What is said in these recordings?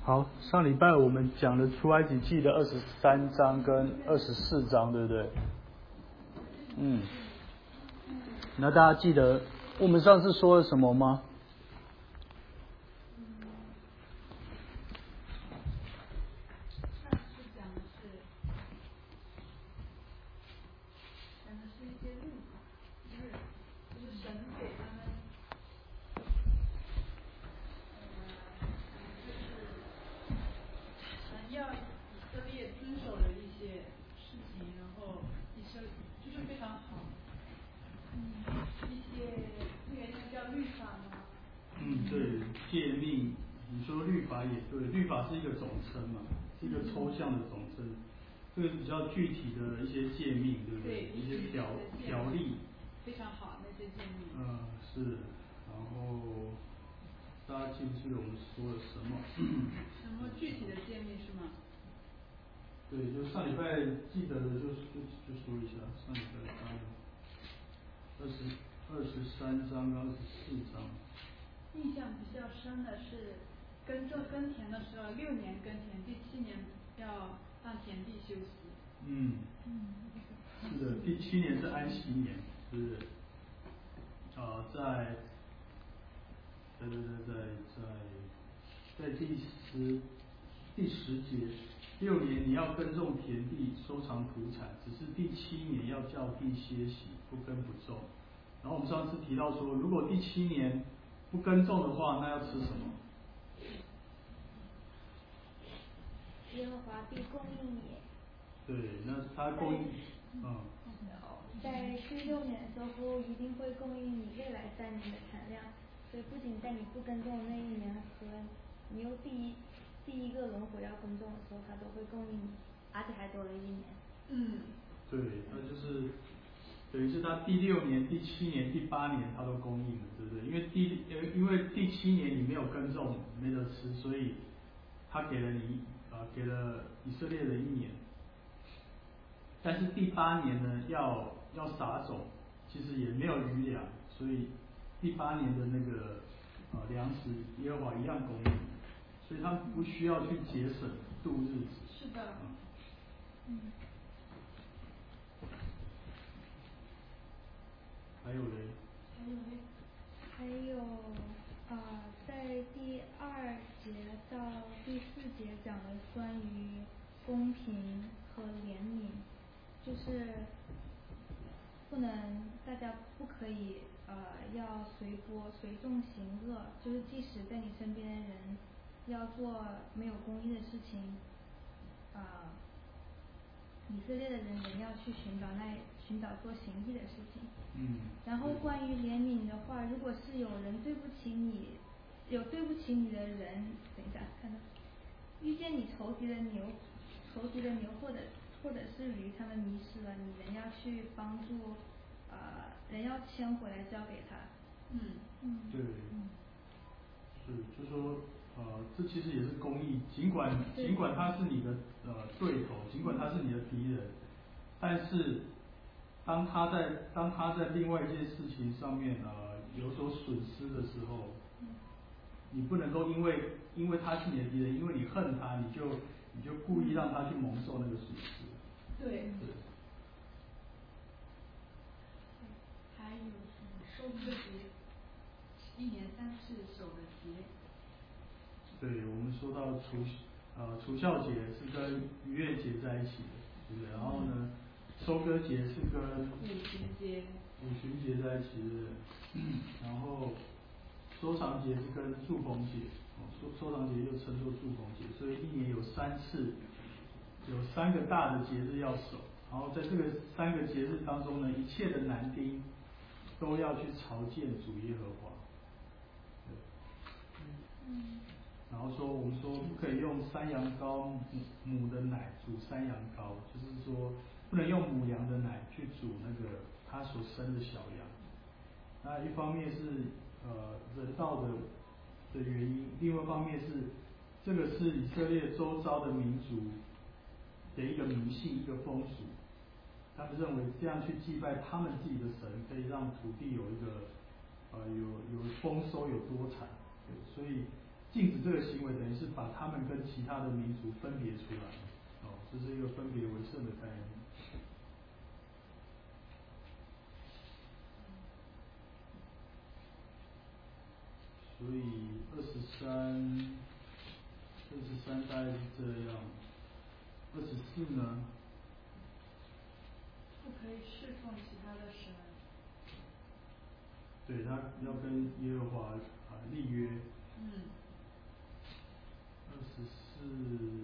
好，上礼拜我们讲了出埃及记的23章跟24章，对不对？那大家记得我们上次说了什么吗？对，诫命，你说律法也对，律法是一个总称嘛，是一个抽象的总称，这个比较具体的一些诫命，对不对？一些条例。 非常好，那些诫命。 是，然后大家记不记得我们说了什么？ 什么具体的诫命是吗？ 对，就上礼拜记得的就说一下，上礼拜23章跟24章。 印象比较深的是耕田的时候，6年耕田，第7年要让田地休息。 是的，第7年是安息年，是不是？在第十节，6年你要耕种田地，收藏土产，只是第7年要叫地歇息，不耕不种。然后我们上次提到说，如果第7年不耕种的话，那要吃什么？ 耶和华必供应你。 对，那他供应， 在第6年的时候，一定会供应你未来3年的产量，所以不仅在你不耕种那1年和你又第一个轮回要耕种的时候，他都会供应你，而且还多了1年。 对，那就是等于是他第6年、第7年、第8年他都供应了，对不对？因为第7年你没有耕种，没得吃，所以他给了以色列人1年。但是第8年呢，要撒种，其实也没有余粮，所以第8年的那个粮食耶和华一样供应，所以他们不需要去节省度日子。 是的。 还有嘞。 在第2节到第4节讲了关于公平和怜悯，就是大家不可以要随众行恶，就是即使在你身边的人要做没有公义的事情，以色列的人仍要去寻找做行义的事情。然后关于怜悯的话，如果是有人对不起你的人，等一下看到，遇见你仇敌的牛或者是驴，他们迷失了，你仍要去帮助，人要牵回来交给他。 对。是，就说这其实也是公义，尽管他是你的对头，尽管他是你的敌人，但是当他在另外一件事情上面有所损失的时候，你不能够因为他是你的敌人，因为你恨他，你就故意让他去蒙受那个损失。 对。还有什么收割节，1年3次守的节。 对，我们说到除酵节是跟逾越节在一起的，对不对？然后呢，收割节是跟五旬节在一起的，然后收藏节是跟祝棚节，收藏节又称作祝棚节，所以1年有3次，有3个大的节日要守。然后在这个3个节日当中呢，一切的男丁都要去朝见主耶和华。然后我们说不可以用山羊羔母的奶煮山羊羔，就是说不能用母羊的奶去煮那个他所生的小羊。那一方面是人道的原因，另外一方面是这个是以色列周遭的民族的一个迷信，一个风俗。他们认为这样去祭拜他们自己的神，可以让土地有一个有丰收有多产。所以禁止这个行为，等于是把他们跟其他的民族分别出来，这是一个分别为圣的概念。所以23大概是这样。24呢？ 不可以侍奉其他的神。 对，他要跟耶和华立约。24。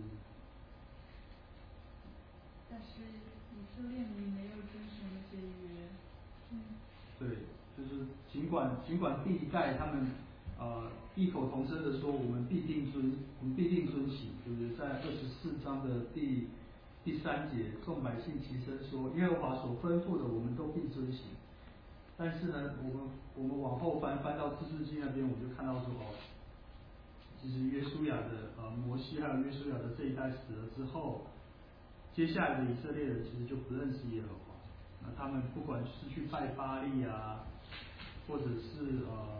但是以色列民没有遵守那些约。 对，就是尽管第一代他们异口同声的说，我们必定遵行，对不对？在24章的第3节，众百姓齐声说，耶和华所吩咐的，我们都必遵行。但是呢，我们往后翻到士师记那边，我们就看到说，其实约书亚的摩西还有约书亚的这一代死了之后，接下来的以色列人其实就不认识耶和华。那他们不管是去拜巴力啊，或者是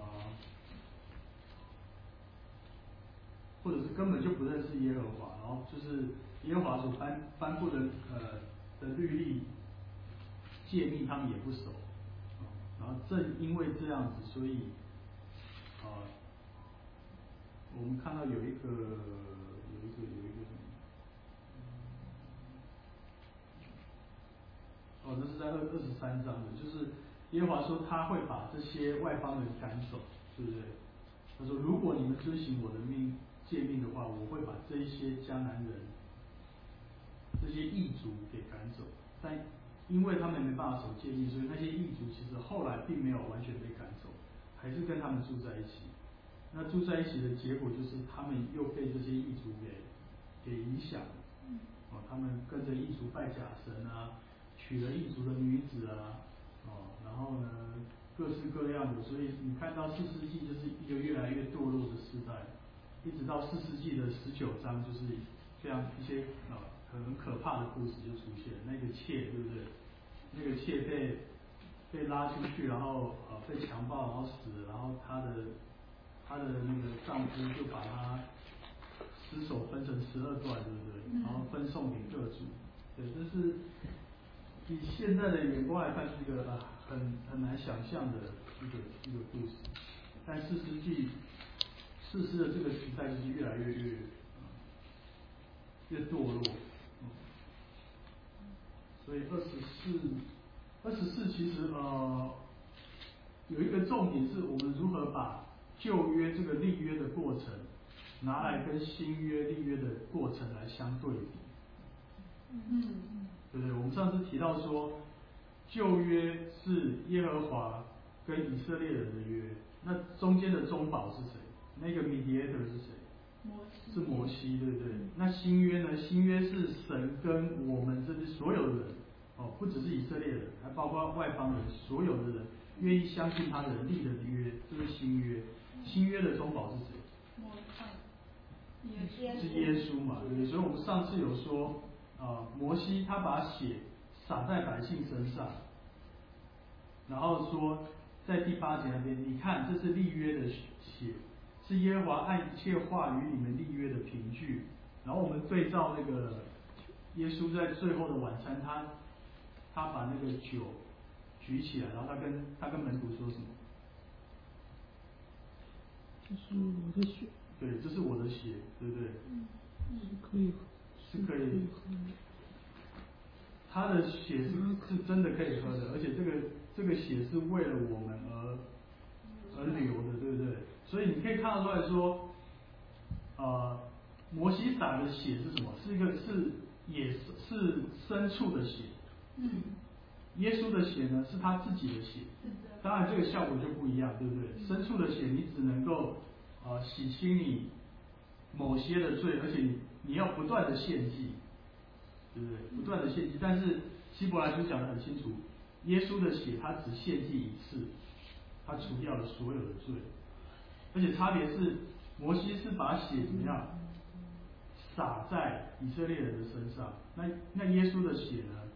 根本就不认识耶和华，然后就是耶和华所颁布的律例诫命，他们也不守。然后正因为这样子，所以我们看到有一个这是在23章的，就是耶和华说他会把这些外邦人赶走，对不对？他说如果你们遵行我的诫命的话，我会把这些迦南人、这些异族给赶走。但因为他们没办法守诫命，所以那些异族其实后来并没有完全被赶走，还是跟他们住在一起。那住在一起的结果就是他们又被这些异族给影响了。他们跟着异族拜假神啊，娶了异族的女子啊，然后呢各式各样的，所以你看到士师记就是一个越来越堕落的时代，一直到士师记的19章，就是这样一些很可怕的故事就出现。那个妾，对不对？那个妾被拉出去，然后被强暴，然后死了，然后她的那个丈夫就把她尸首分成12段，对不对？然后分送给各族。对，这是以现在的眼光来看，是一个很难想象的一个故事。但士师的这个时代就是越来越堕落。所以24其实有一个重点是我们如何把旧约这个立约的过程拿来跟新约立约的过程来相对比。对不对？我们上次提到说，旧约是耶和华跟以色列人的约，那中间的中保是谁？那个 mediator 是谁？是摩西，对不对？那新约呢？新约是神跟我们这些所有的人，不只是以色列人，还包括外邦人，所有的人愿意相信他的人立的约，这是新约。新约的中保是谁？是耶稣嘛，对不对？所以我们上次有说，摩西他把血洒在百姓身上，然后说在第8节那边，你看这是立约的血，是耶和华按一切话与你们立约的凭据。然后我们对照那个耶稣在最后的晚餐，他把那个酒举起来，然后他跟门徒说什么？ 这是我的血。 对，这是我的血，对不对？是可以喝的。他的血是真的可以喝的，而且这个血是为了我们而流的，对不对？所以你可以看得出来说，摩西洒的血是什么？也是牲畜的血。耶稣的血呢，是他自己的血。当然这个效果就不一样，对不对？牲畜的血你只能够洗清你某些的罪，而且你要不断的献祭，对不对？不断的献祭。但是希伯来书讲得很清楚，耶稣的血他只献祭一次，他除掉了所有的罪。而且差别是，摩西是把血怎么样洒在以色列人的身上，那耶稣的血呢？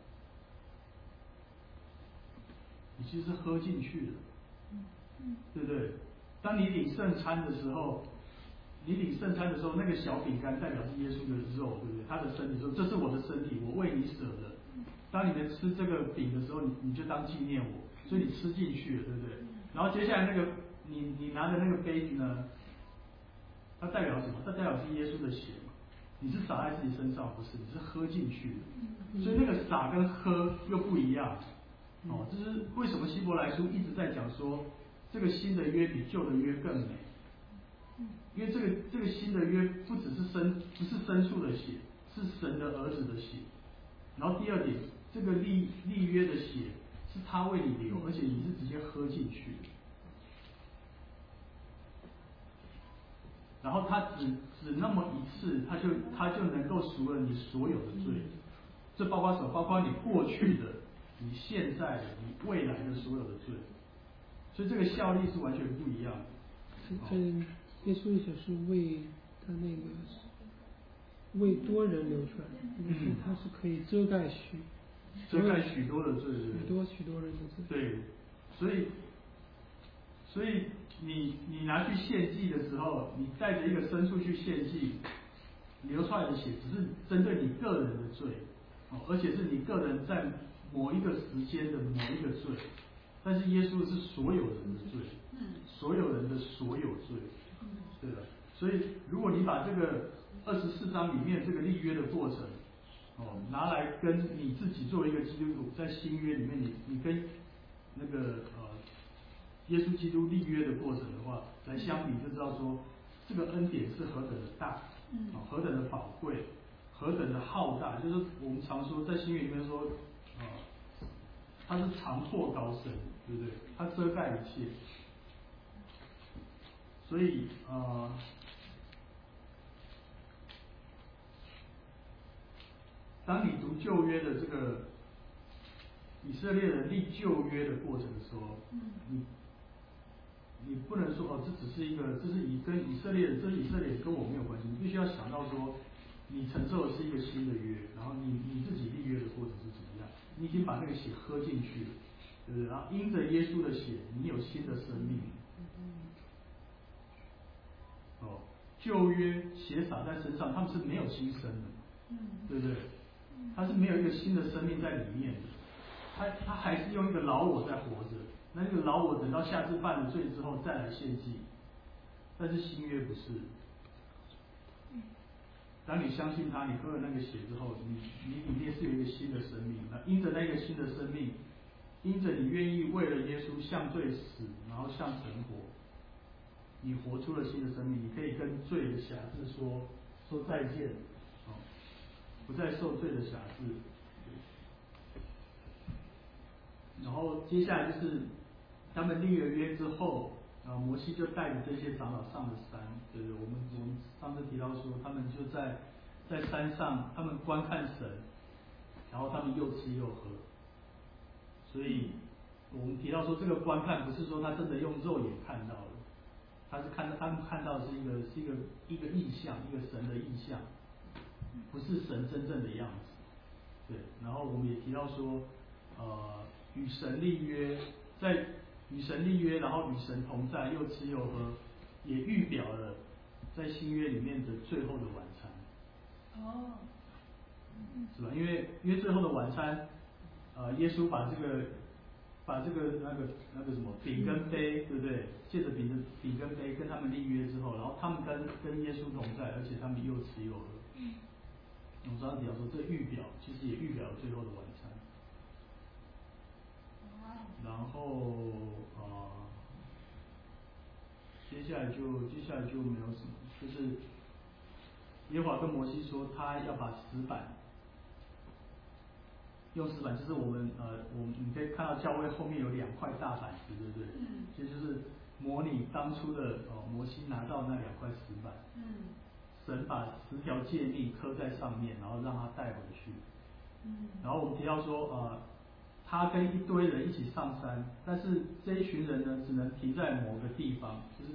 你其实是喝进去的，对不对？当你领圣餐的时候， 你领圣餐的时候，那个小饼干代表是耶稣的肉，对不对？他的身体说：“这是我的身体，我为你舍的。”当你们吃这个饼的时候，你就当纪念我，所以你吃进去了，对不对？然后接下来那个你拿的那个杯子呢，它代表什么？它代表是耶稣的血嘛。你是洒在自己身上，不是？你是喝进去的，所以那个洒跟喝又不一样。哦，这是为什么希伯来书一直在讲说，这个新的约比旧的约更美。因为这个新的约不只是不是牲畜的血，是神的儿子的血。然后第二点，这个立约的血是他为你流，而且你是直接喝进去的。然后他只那么一次，他就能够赎了你所有的罪。这包括什么？包括你过去的、你现在的、你未来的所有的罪。所以这个效力是完全不一样的。 耶稣的血是为他那个为多人流出来的，它是可以遮盖许多的罪， 许多人的罪。 对，所以你拿去献祭的时候，你带着一个牲畜去献祭，流出来的血只是针对你个人的罪，而且是你个人在某一个时间的某一个罪，但是耶稣是所有人的罪，所有人的所有罪，对的。所以如果你把这个24章里面这个立约的过程，拿来跟你自己作为一个基督徒在新约里面，你跟那个耶稣基督立约的过程的话来相比，就知道说这个恩典是何等的大，何等的宝贵，何等的浩大。就是我们常说在新约里面说，它是长阔高深，对不对？它遮盖一切。所以当你读旧约的这个以色列人立旧约的过程的时候，你不能说这只是一个，这是跟以色列人，这以色列人跟我没有关系。你必须要想到说，你承受的是一个新的约，然后你自己立约的过程是怎么样？你已经把那个血喝进去了，对不对？然后因着耶稣的血，你有新的生命。旧约血洒在身上，他们是没有新生的，对不对？他是没有一个新的生命在里面的，他还是用一个老我在活着。那个老我等到下次犯了罪之后再来献祭，但是新约不是。当你相信他，你喝了那个血之后，你里面是有一个新的生命。那因着那个新的生命，因着你愿意为了耶稣向罪死，然后向神活，你活出了新的生命，你可以跟罪的辖制说再见，不再受罪的辖制。然后接下来就是他们立了约之后，摩西就带着这些长老上了山。对，我们上次提到说，他们就在山上，他们观看神，然后他们又吃又喝。所以我们提到说，这个观看不是说他真的用肉眼看到的，他们看到的是一个意象，一个神的意象，不是神真正的样子。对，然后我们也提到说，与神立约，在与神立约，然后与神同在，又吃又喝，也预表了在新约里面的最后的晚餐。是吧？因为最后的晚餐，耶稣把这个那个什么饼跟杯，对不对？借着饼跟杯跟他们立约之后，然后他们跟耶稣同在，而且他们又吃又喝。我们刚刚提到说，这预表其实也预表了最后的晚餐。然后接下来就没有什么，就是耶和华跟摩西说，他要把石板，用石板，就是我们你可以看到教会后面有2块大板子，对不对？这就是模拟当初的摩西拿到那2块石板。神把10条诫命刻在上面，然后让他带回去。然后我们提到说，他跟一堆人一起上山，但是这一群人呢，只能停在某个地方，就是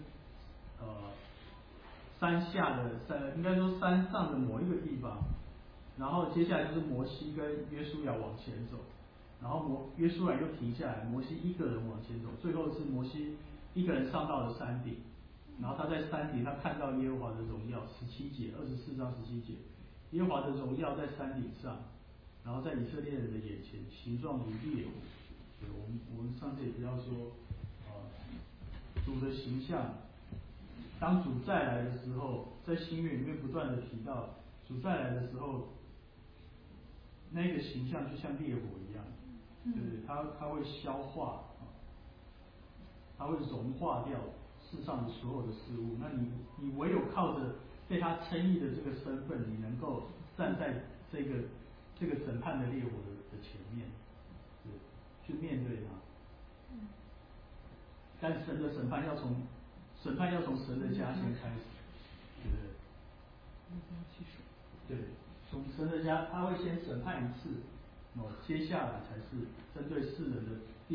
应该说山上的某一个地方。然后接下来就是摩西跟约书亚往前走，然后约书亚又停下来，摩西一个人往前走，最后是摩西一个人上到了山顶， 然后他在山顶，他看到耶和华的荣耀，17节，24章17节，耶和华的荣耀在山顶上，然后在以色列人的眼前，形状如烈火。对，我们上次也提到说，主的形象，当主再来的时候，在新约里面不断的提到，主再来的时候，那个形象就像烈火一样，对不对？它会消化，它会融化掉世上的所有的事物。那你唯有靠着被他称义的这个身份，你能够站在这个审判的烈火的前面，对，去面对它。但神的审判要从神的家先开始，对不对？对，从神的家，他会先审判一次，接下来才是针对世人的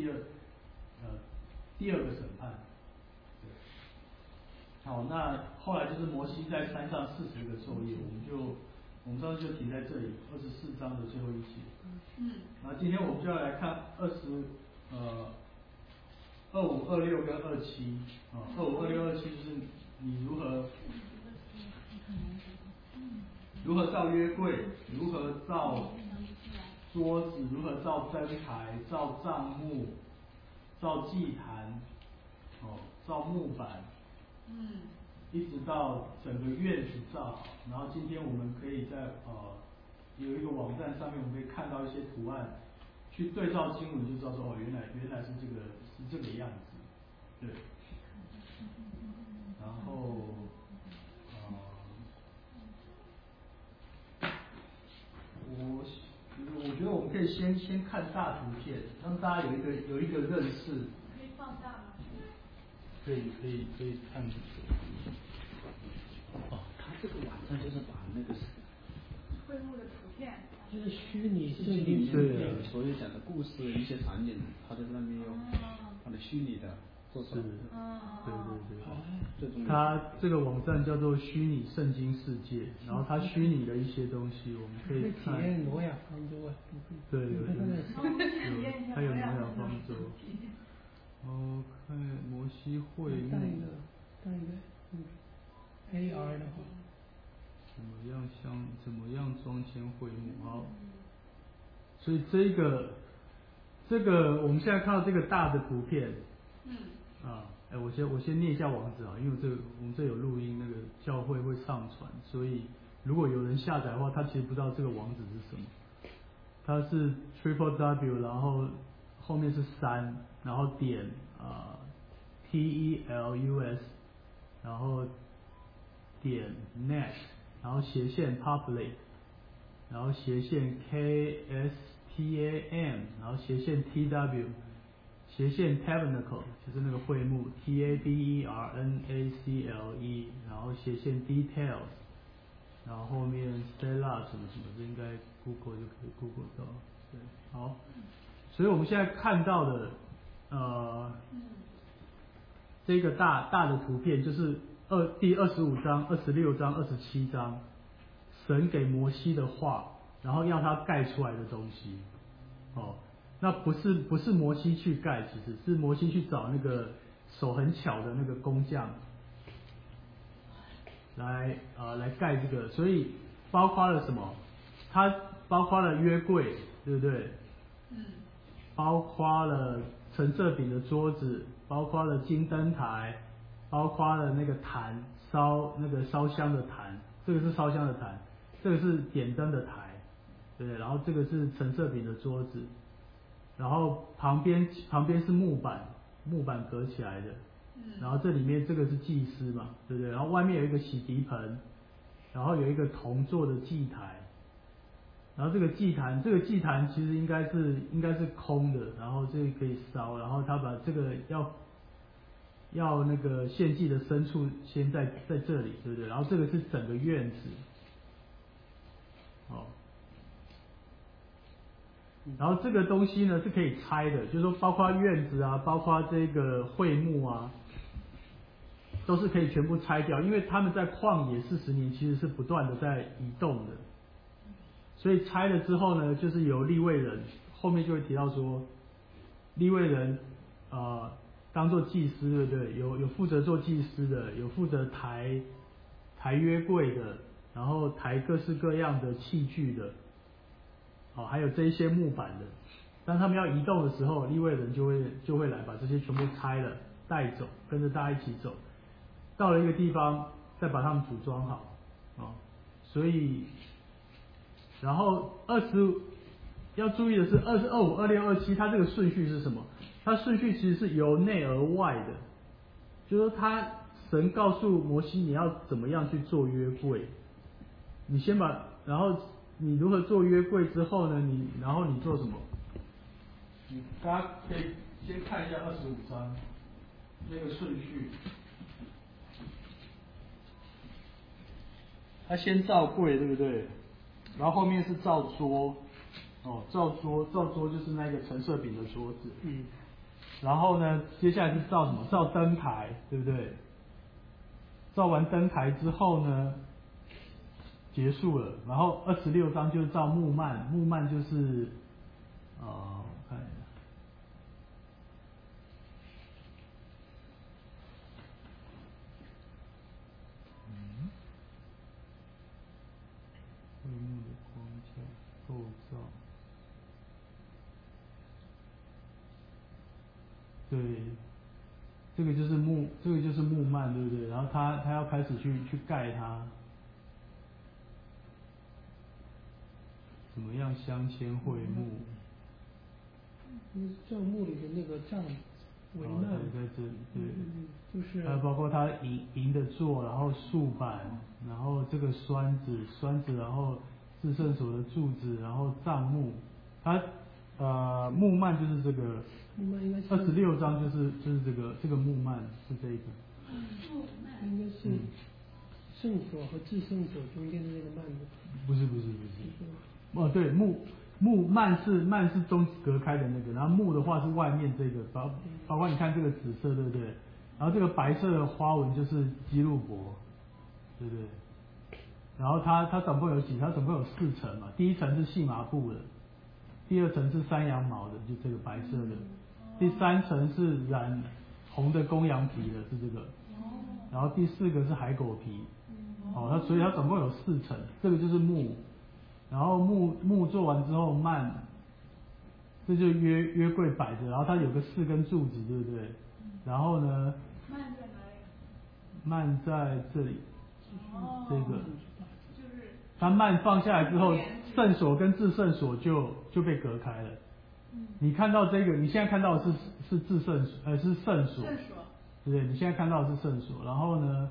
第二个审判。对，好，那后来就是摩西在山上40个昼夜，我们上次就停在这里，24章的最后一节。然后今天我们就要来看25、26跟27，25、26、27就是你如何造约柜，如何造桌子，如何造灯台，造帐幕，造祭坛，造木板，一直到整个院子造好。然后今天我们可以在有一个网站上面，我们可以看到一些图案，去对照经文就知道说，原来是这个样子，对。然后我觉得我们可以先看大图片，让大家有一个认识。 可以放大吗？ 可以看。 他这个网站就是把那个会幕的图片， 就是虚拟圣经里面所有讲的故事一些场景，他在上面用他的虚拟的做出来。对。 它这个网站叫做虚拟圣经世界，然后它虚拟的一些东西，我们可以看。 体验挪亚方舟啊。 对，它有挪亚方舟。看摩西会幕。 当一个AR 的话。 怎么样装签会幕？好，所以这个我们现在看到这个大的图片，我先念一下网址啊，因为我们这有录音，那个教会会上传，所以如果有人下载的话，他其实不知道这个网址是什么，它是 www， 然后后面是3，然后点TELUS， 然后点 net， 然后斜线 public， 然后斜线 KSTAM， 然后斜线 TW， 斜线 tabernacle 就是那个会幕 TABERNACLE， 然后斜线 details， 然后后面 Stella 什么，这应该 Google 就可以 Google 到。对，好，所以我们现在看到的这个大的图片就是第25章、26章、27章，神给摩西的话，然后要他盖出来的东西。那不是摩西去盖，其实是摩西去找那个手很巧的那个工匠来盖这个，所以包括了什么？它包括了约柜，对不对？包括了陈设饼的桌子，包括了金灯台，包括了那个坛烧香的坛，这个是烧香的坛，这个是点灯的台，对，然后这个是陈设饼的桌子，然后旁边是木板隔起来的，然后这里面这个是祭司嘛，对不对？然后外面有一个洗涤盆，然后有一个铜做的祭台。然后这个祭坛其实应该是空的，然后这个可以烧，然后他把这个要那个献祭的牲畜先在这里，对不对？然后这个是整个院子，然后这个东西呢是可以拆的，就是说包括院子啊，包括这个会幕啊，都是可以全部拆掉，因为他们在旷野40年其实是不断的在移动的。所以拆了之后呢，就是由利未人，后面就会提到说，利未人当做祭司，对不对？有负责做祭司的，有负责抬约柜的，然后抬各式各样的器具的，还有这一些木板的。当他们要移动的时候，利未人就会来把这些全部拆了带走，跟着大家一起走，到了一个地方再把它们组装好，所以，然后要注意的是25、26、27，它这个顺序是什么？它顺序其实是由内而外的，就是说神告诉摩西你要怎么样去做约柜，你先然后你如何做约柜之后呢，然后你做什么？大家可以先看一下25章那个顺序。他先造柜，对不对？然后后面是造桌，造桌就是那个陈设饼的桌子。然后呢，接下来是造什么？造灯台，对不对？造完灯台之后呢，结束了。然后26章就是造木幔，木幔就是我看一下。会幕的框架构造，对，这个就是木幔，对不对？然后他要开始去盖它，怎么样镶嵌会幕？ 帐幕里的那个帐帷幔， 在这里，对， 就是还有包括它银的座，然后竖板，然后这个栓子，然后至圣所的柱子，然后帐幕，它木幔就是这个， 木幔应该是 26章就是这个木幔是这个， 应该是圣所和至圣所中间的那个幔子。 不是，对，幔是中隔开的那个，然后木的话是外面这个，包括你看这个紫色，对不对？然后这个白色的花纹就是基路伯，对不对？然后它总共有它总共有4层嘛，第一层是细麻布的，第2层是山羊毛的，就这个白色的，第3层是染红的公羊皮的，是这个，然后第4个是海狗皮，所以它总共有4层，这个就是木。然后木做完之后幔，这就约柜摆着，然后它有个4根柱子，对不对？然后呢， 幔在哪里？ 幔在这里，这个， 就是它幔放下来之后，圣所跟至圣所就被隔开了。你看到这个，你现在看到的是至圣所，是圣所，对不对？你现在看到的是圣所，然后呢，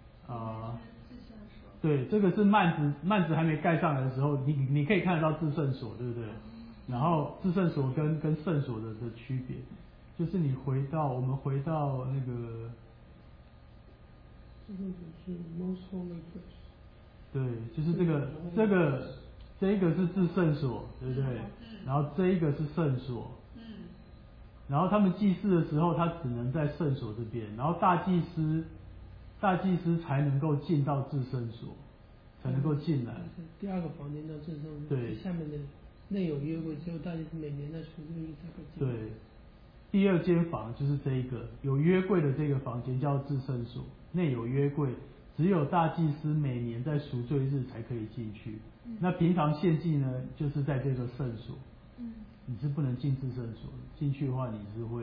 对，这个是幔子还没盖上来的时候，你可以看得到至圣所，对不对？然后至圣所跟圣所的区别，就是我们回到那个， 至圣所是 most holy place。 对，就是这一个是至圣所，对不对？然后这一个是圣所。然后他们祭祀的时候，他只能在圣所这边，然后大祭司才能够进到至圣所，才能够进来。 第2个房间到至圣所， 对， 下面的内有约柜，只有大祭司每年在赎罪日才可以进。 对，第2间房就是这一个有约柜的这个房间叫至圣所，内有约柜，只有大祭司每年在赎罪日才可以进去。那平常献祭呢，就是在这个圣所。你是不能进至圣所，进去的话你是会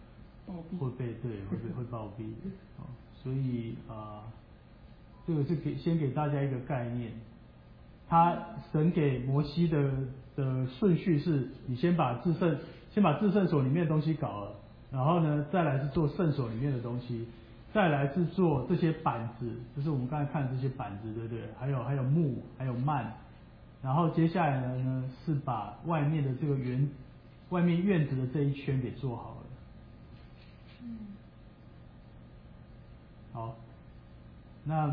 暴毙的。所以这个是先给大家一个概念。神给摩西的顺序是，你先把至圣所里面的东西搞了，然后呢，再来是做圣所里面的东西，再来是做这些板子，就是我们刚才看的这些板子，对不对？还有木，还有幔。然后接下来呢是把外面的这个外面院子的这一圈给做好了。好，那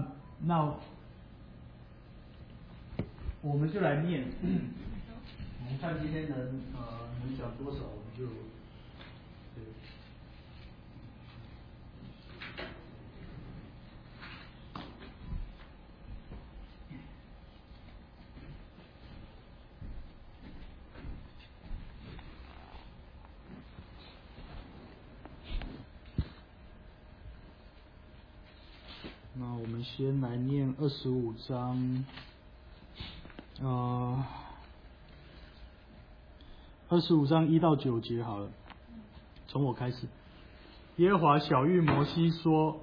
我们就来念，我们看今天能讲多少，我们就对。 我们先来念25章，25章1到9节好了，从我开始。耶和华晓谕摩西说，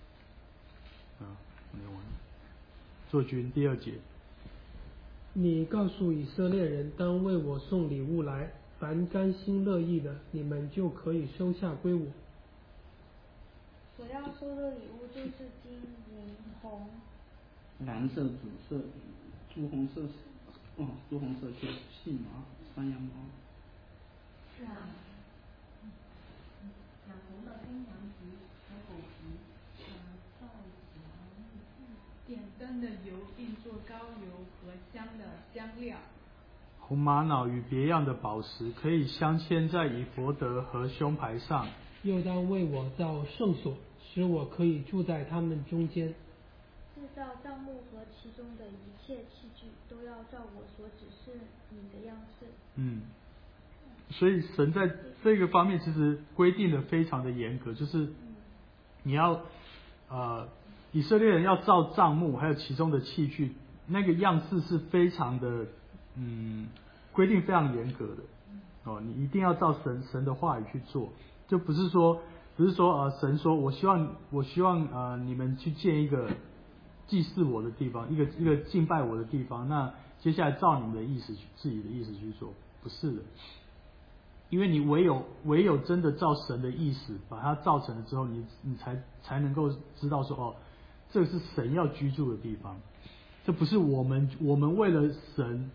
作军第2节， 你告诉以色列人，当为我送礼物来，凡甘心乐意的，你们就可以收下归我。 所要收的礼物就是金银红蓝色、紫色、朱红色就是细麻、山羊毛。 是啊，养红的公羊皮和狗皮，皂点灯的油，并做膏油和香的香料。 红玛瑙与别样的宝石可以镶嵌在以弗得和胸牌上。 又当为我造圣所，使我可以住在他们中间。 制造帐幕和其中的一切器具，都要照我所指示你的样式。 所以神在这个方面其实规定的非常的严格，就是你要以色列人要造帐幕，还有其中的器具，那个样式是非常的规定非常严格的你一定要照神的话语去做，就不是说神说我希望你们去建一个祭祀我的地方，一个敬拜我的地方，那接下来照你们的意思自己的意思去做，不是的。因为你唯有真的照神的意思把它造成了之后，你才能够知道说这是神要居住的地方，这不是我们为了神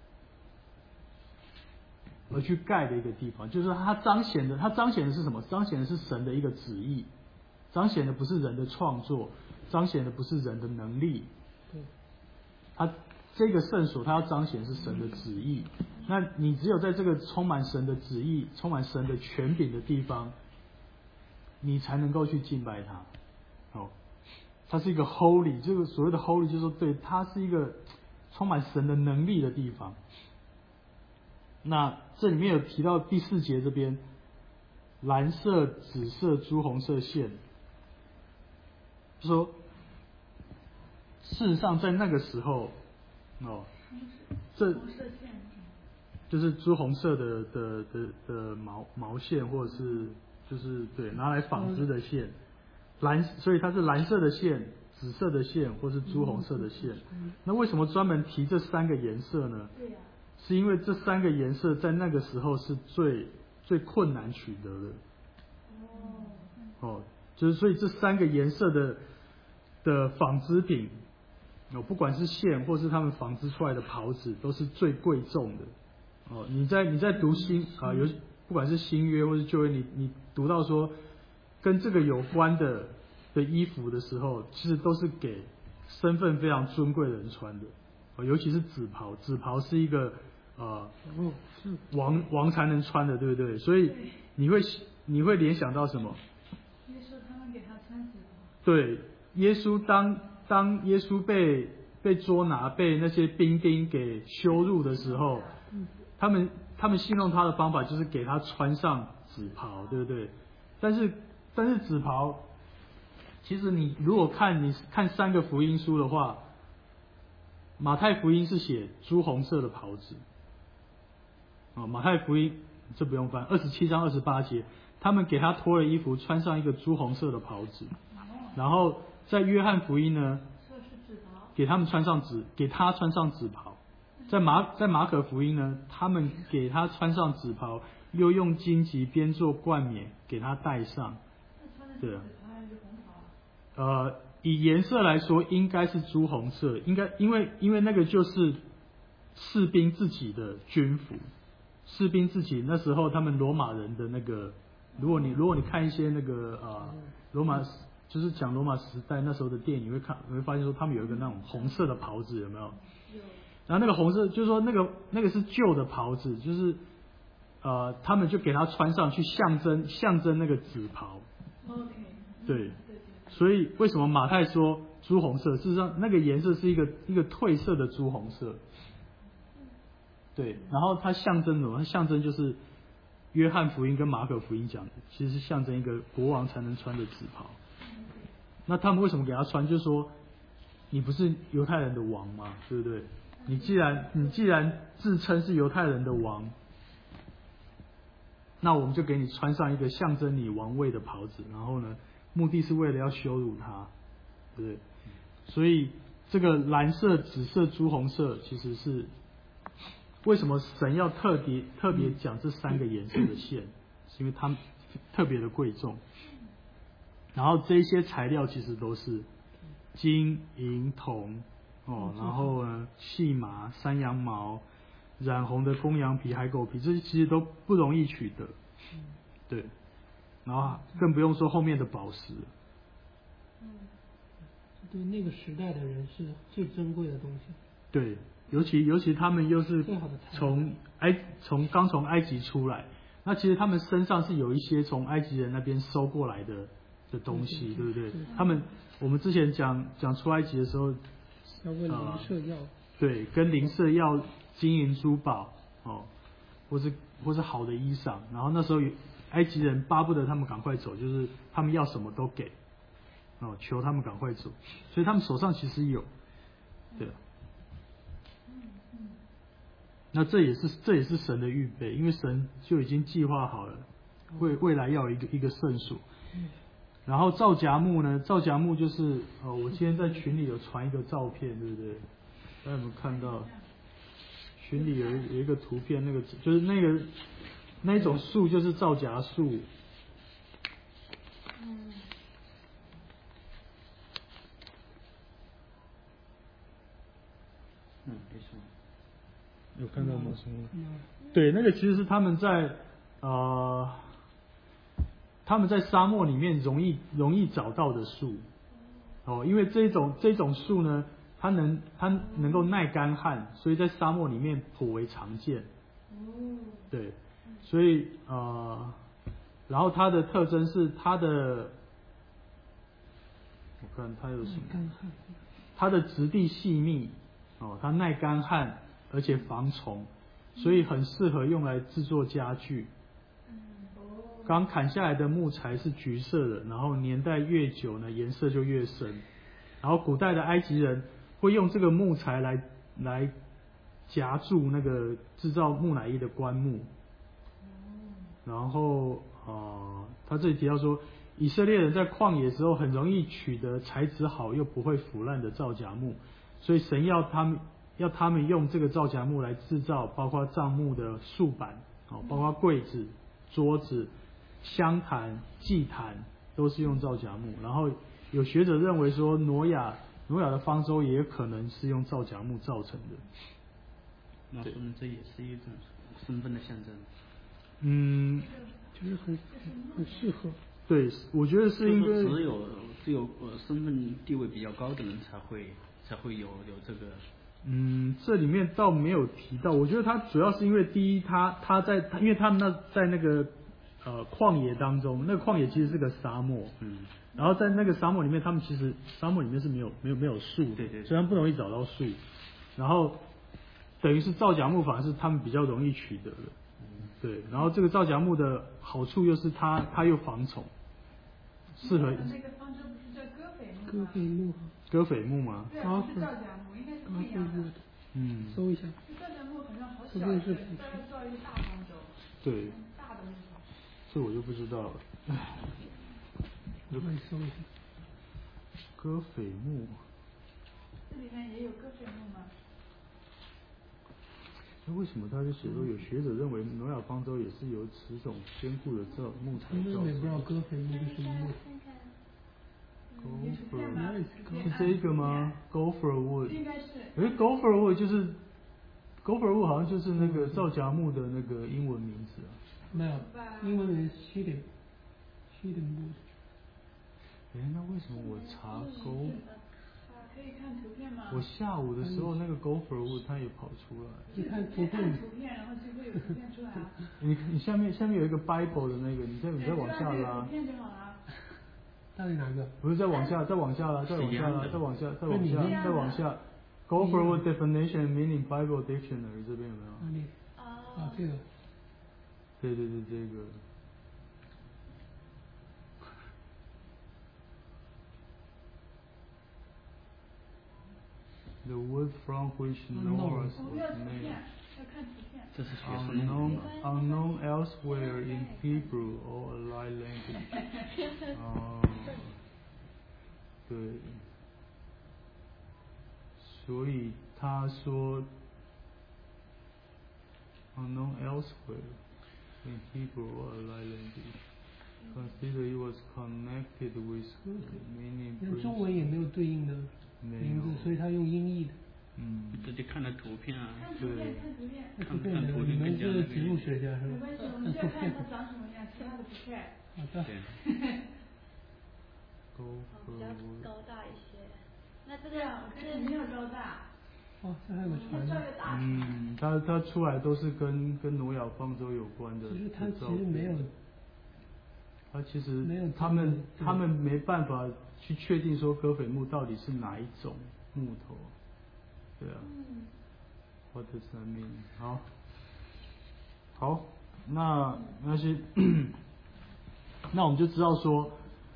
而去盖的一个地方，就是它彰显的是什么？彰显的是神的一个旨意，彰显的不是人的创作，彰显的不是人的能力。它这个圣所，它要彰显是神的旨意。那你只有在这个充满神的旨意、充满神的权柄的地方，你才能够去敬拜他。它是一个 holy， 这个所谓的 holy 就是说，对，它是一个充满神的能力的地方。那这里面有提到第4节这边，蓝色、紫色、朱红色线，就说事实上在那个时候，这就是朱红色的毛线，或者是就是对拿来纺织的线，所以它是蓝色的线、紫色的线，或是朱红色的线。那为什么专门提这3个颜色呢？是因为这3个颜色在那个时候是最困难取得的。就是所以这3个颜色的纺织品，不管是线或是他们纺织出来的袍子，都是最贵重的。你在读不管是新约或是旧约，你读到说跟这个有关的衣服的时候，其实都是给身份非常尊贵的人穿的。尤其是紫袍，紫袍是一个王才能穿的，对不对？所以你会联想到什么？ 耶稣他们给他穿紫袍。 对，耶稣当耶稣被捉拿，被那些兵丁给羞辱的时候，他们戏弄他的方法就是给他穿上紫袍，对不对？但是紫袍，其实你如果看3个福音书的话，马太福音是写朱红色的袍子，马太福音这不用翻，27章28节，他们给他脱了衣服，穿上一个朱红色的袍子。然后在约翰福音呢，给他穿上紫袍。在马可福音呢，他们给他穿上紫袍，又用荆棘编做冠冕给他戴上。对啊，以颜色来说，应该是朱红色，应该因为那个就是士兵自己的军服，士兵自己那时候他们罗马人的那个，如果你看一些那个罗马，就是讲罗马时代那时候的电影，你会发现说他们有一个那种红色的袍子，有没有？然后那个红色就是说那个是旧的袍子，就是他们就给他穿上去象征那个紫袍。对。所以为什么马太说朱红色？事实上那个颜色是一个褪色的朱红色。对，然后它象征什么？它象征就是约翰福音跟马可福音讲的，其实是象征一个国王才能穿的紫袍。 那他们为什么给他穿？就是说，你不是犹太人的王嘛，对不对？你既然自称是犹太人的王，那我们就给你穿上一个象征你王位的袍子，然后呢，目的是为了要羞辱他，对不对？所以这个蓝色、紫色、朱红色，其实是为什么神要特别讲这3个颜色的线，是因为它们特别的贵重。然后这些材料其实都是金、银、铜然后呢，细麻、山羊毛、染红的公羊皮、海狗皮，这些其实都不容易取得，对。然后更不用说后面的宝石。 对那个时代的人是最珍贵的东西。 对，尤其他们又是从埃及出来，那其实他们身上是有一些从埃及人那边收过来的东西，对不对？我们之前讲出埃及的时候， 要问邻舍要。 对，跟邻舍要金银珠宝或是好的衣裳，然后那时候埃及人巴不得他们赶快走，就是他们要什么都给，求他们赶快走，所以他们手上其实有，对。那这也是神的预备，因为神就已经计划好了，未来要有一个圣所。然后皂荚木呢？皂荚木就是我今天在群里有传一个照片，对不对？大家有没有看到？群里有一个图片，那个就是那一种树就是皂荚树。有看到吗？对，那个其实是他们在沙漠里面容易找到的树，因为这种树呢，它能够耐干旱，所以在沙漠里面颇为常见。对，所以然后它的特征是它的，我看它有什么？它的质地细密，它耐干旱，而且防虫，所以很适合用来制作家具。刚砍下来的木材是橘色的，然后年代越久呢，颜色就越深。然后古代的埃及人会用这个木材来夹住那个制造木乃伊的棺木。然后他这里提到说，以色列人在旷野的时候很容易取得材质好又不会腐烂的皂荚木，所以神要他们用这个皂荚木来制造，包括帐幕的竖板，包括柜子、桌子、香坛、祭坛都是用皂荚木。然后有学者认为说，挪亚的方舟也可能是用皂荚木造成的。 那说明这也是一种身份的象征。 就是很适合。 对，我觉得是因为只有身份地位比较高的人才会有这个。 这里面倒没有提到。我觉得他主要是因为第一，因为他们在那个旷野当中，那个旷野其实是个沙漠，然后在那个沙漠里面，他们其实沙漠里面是没有树的， 对， 所以他们不容易找到树，然后等于是皂荚木反而是他们比较容易取得的。对，然后这个皂荚木的好处又是它又防虫，适合。 那个方舟不是叫戈斐木吗？ 戈斐木吗？ 对啊，不是皂荚木，应该是不一样的。 搜一下。 皂荚木好像好小，大概造一个大方舟。 对。 大的木头。 这我就不知道了。 我帮你搜一下。 戈斐木。 这里面也有戈斐木吗？ 那为什么他就写说有学者认为挪亚方舟也是由此种坚固的木材造成？ 我也不知道戈斐木是什么木。 Gopher 是这个吗 ？Gopher wood 应该是。 Gopher wood 就是 Gopher wood 好像就是那个皂荚木的那个英文名字啊。 没有，英文名 Shittim wood。 那为什么我查 Go？ 可以看图片吗？ 我下午的时候那个 Gopher wood 它也跑出来。 你看图片， 然后就会有图片出来啊。 你下面有一个 Bible 的那个，你再往下拉。 图片就好了。 到底哪个？ 不是再往下啦，再往下。Gopher wood definition meaning Bible dictionary 这边有没有？ 这个。 对，这个。 这 The wood from which Noah's was made. Unknown elsewhere in Hebrew or a light language. 对，所以他说 unknown elsewhere in Hebrew or a light language. Consider it was connected with meaning. 因为中文也没有对应的名字，所以他用音译的。 直接看了图片啊。 对。 看图片你们是植物学家是吧？ 没关系，我们就看它长什么样，其他的不看。 好的。 比较高大一些。那这个这没有高大。 哦，这还有个船。 它出来都是跟挪亚方舟有关的。 其实它其实没有。 它其实他们没办法去确定说戈斐木到底是哪一种木头，对啊。What does that mean？ 好，那些那我们就知道说，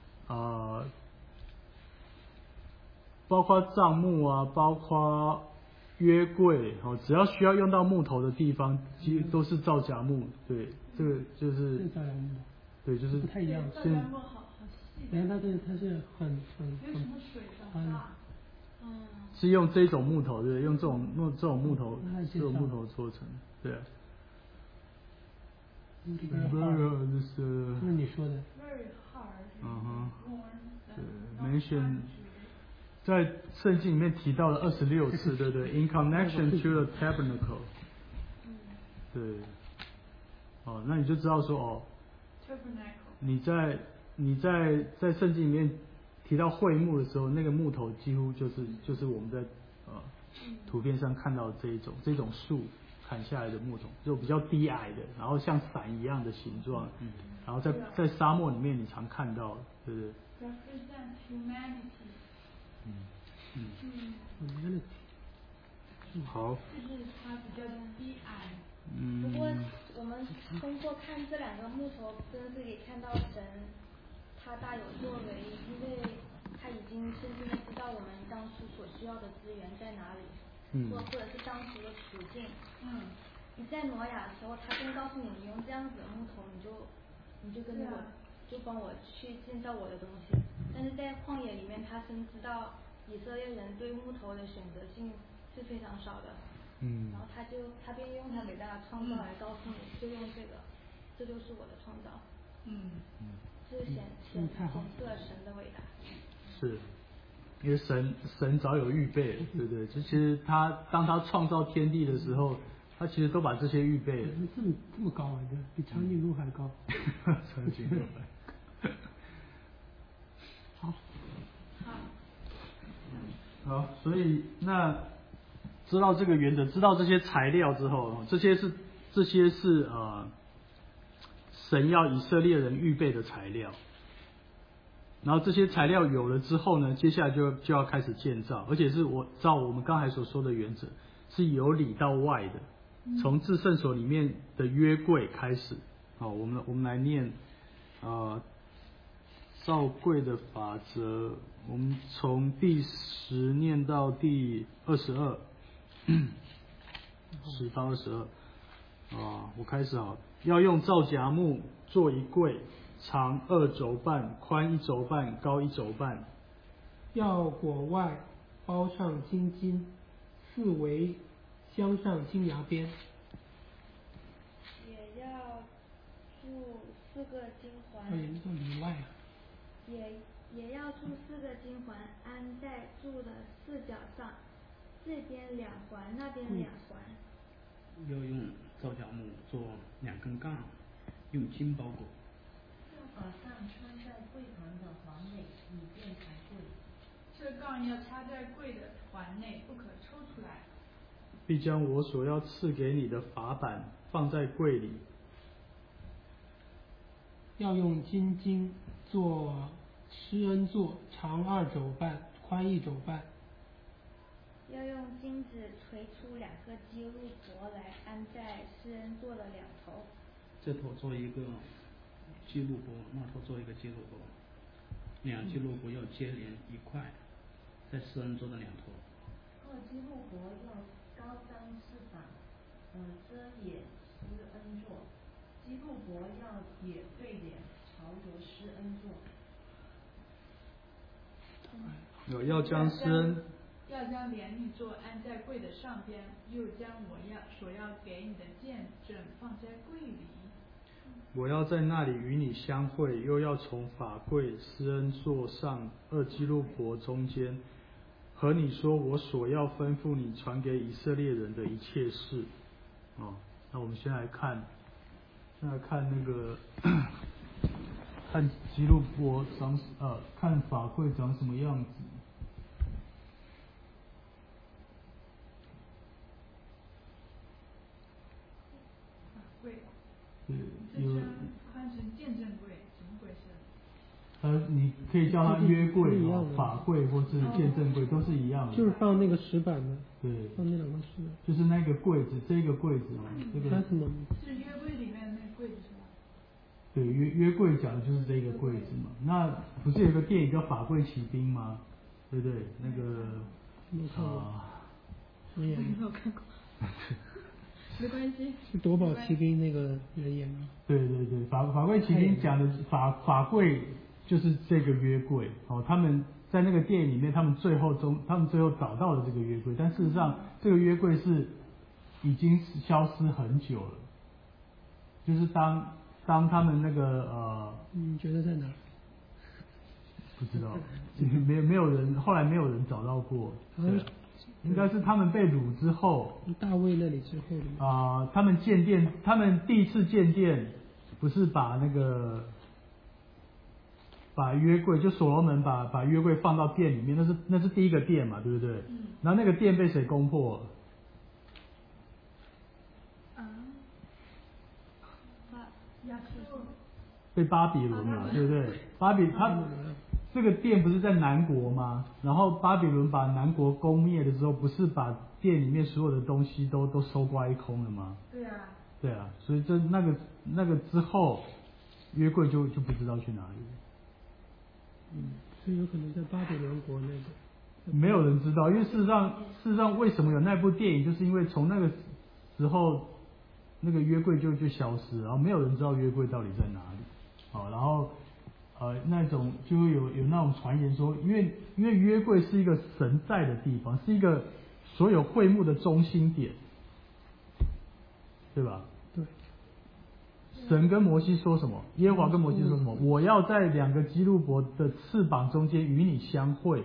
包括帐幕啊，包括约柜，只要需要用到木头的地方，其实都是造假木。对，这个就是。对，就是不太一样。 造假木好细。 然后它是很没有什么水的。 是用这种木头，对，用这种木头做成，对。 这是你说的。 对 ，mention 在圣经里面提到了26次，对不对 ？In connection to the tabernacle。对。那你就知道说你在圣经里面提到会幕的时候，那个木头几乎就是我们在图片上看到的这种树砍下来的木头，就比较低矮的，然后像伞一样的形状，然后在沙漠里面你常看到，对不对？好。 就是它比较低矮。 不过我们通过看这两个木头，真的是可以看到神他大有作为，因为他已经深深的知道我们当初所需要的资源在哪里，或者是当时的处境。你在挪亚的时候，他先告诉你用这样子的木头，你就跟着我，就帮我去建造我的东西。但是在旷野里面，他深知道以色列人对木头的选择性是非常少的。然后他便用他伟大的创造来告诉你，就用这就是我的创造。这显示了神的伟大。 是，因为神早有预备，对不对？就其实当他创造天地的时候，他其实都把这些预备了。 这么高啊，比长颈鹿还高。 长颈鹿。好，所以那。知道这个原则，知道这些材料之后，这些是神要以色列人预备的材料。然后这些材料有了之后呢，接下来就要开始建造，而且是照我们刚才所说的原则，是由里到外的，从至圣所里面的约柜开始。好，我们来念造柜的法则，我们从第10念到第22。10到22，我开始好，要用皂荚木做一柜，长2肘半，宽1肘半，高1肘半。 要裹外包上金筋，四围镶上金牙边。 也要铸4个金环。 这里外啊。 也要铸4个金环，安在柱的4角上。这边2环，那边2环。 要用皂荚木做2根杠，用金包裹。 要把杠穿在柜盘的环内，以便抬柜。 这杠要插在柜的环内，不可抽出来。 必将我所要赐给你的法版放在柜里。 要用金筋做施恩座，长2肘半，宽1肘半。 要用金子锤出2个基路伯来，安在施恩座的2头。 这头做一个基路伯，那头做一个基路伯，2基路伯要接连一块，在施恩座的2头。 基路伯要高张翅膀，遮掩施恩座，基路伯要也对脸朝着施恩座。 要将施恩， 要将怜悯座安在柜的上边，又将所要给你的见证放在柜里。 我要在那里与你相会，又要从法柜施恩座上二基路伯中间和你说我所要吩咐你传给以色列人的一切事。那我们先来看那个看基路伯看法柜长什么样子。 法柜， 有翻成见证柜，怎么回事？ 你可以叫它约柜、法柜或是见证柜，都是一样的。 就是放那个石板的。 对。 放那两个石板。 就是那个柜子，这个柜子这个。 它什么？ 是约柜里面的那个柜子是吧？ 对，约柜讲的就是这个柜子嘛。那不是有个电影叫《法柜奇兵》吗？对不对？那个没看过。谁演的？ 没有看过。没关系。 是夺宝奇兵那个人演的。 对，法柜奇兵讲的法柜就是这个约柜。他们在那个电影里面，他们最后找到了这个约柜，但事实上这个约柜是已经消失很久了。就是当他们那个你觉得在哪？ 不知道，没有人，后来没有人找到过。应该是他们被掳之后， 大卫那里之后的他们建殿，他们第一次建殿不是把约柜，就所罗门把约柜放到殿里面，那是第一个殿嘛，对不对？然后那个殿被谁攻破了？被巴比伦嘛，对不对？这个殿不是在南国吗？然后巴比伦把南国攻灭的时候，不是把殿里面所有的东西都收刮一空了吗？对啊，所以那个之后，约柜就不知道去哪里了。 所以有可能在巴比伦国那个。 没有人知道，因为事实上为什么有那部电影，就是因为从那个时候那个约柜就消失，然后没有人知道约柜到底在哪里。然后那种就会有那种传言说，因为约柜是一个神在的地方，是一个所有会幕的中心点，对吧？ 对。 神跟摩西说什么？耶和华跟摩西说什么？我要在两个基路伯的翅膀中间与你相会。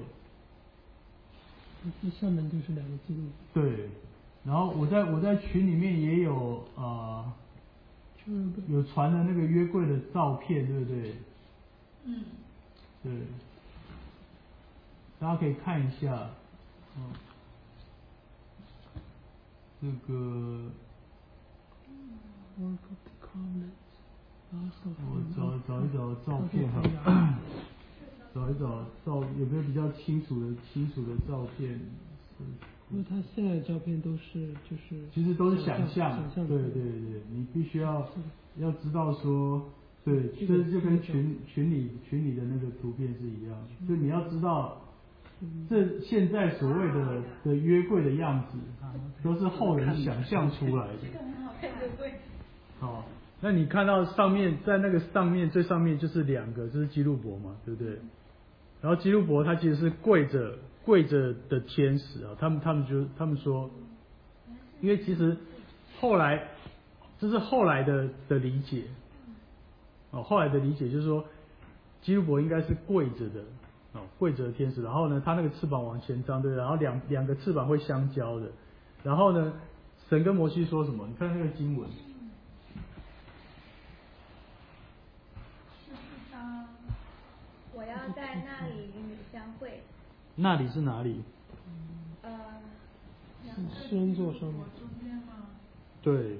这上面就是两个基路伯。对。然后我在群里面也有有传的那个约柜的照片，对不对？对，大家可以看一下，这个，我找一找照片哈，找有没有比较清楚的照片。 因为他现在的照片都是其实都是想象，对，你必须要知道说。对，这就跟群里的那个图片是一样，所以你要知道，这现在所谓的约柜的样子，都是后人想象出来的。 这个很好看，对不对？ 那你看到上面，在那个最上面就是两个，这是基路伯嘛，对不对？然后基路伯他其实是跪着的天使啊，他们说，因为其实后来这是后来的理解。后来的理解就是说，基路伯应该是跪着的，跪着的天使。然后呢，他那个翅膀往前张，对，然后两个翅膀会相交的。然后呢，神跟摩西说什么？你看那个经文。 我要在那里与你相会。 那里是哪里？ 施恩座上面。 对。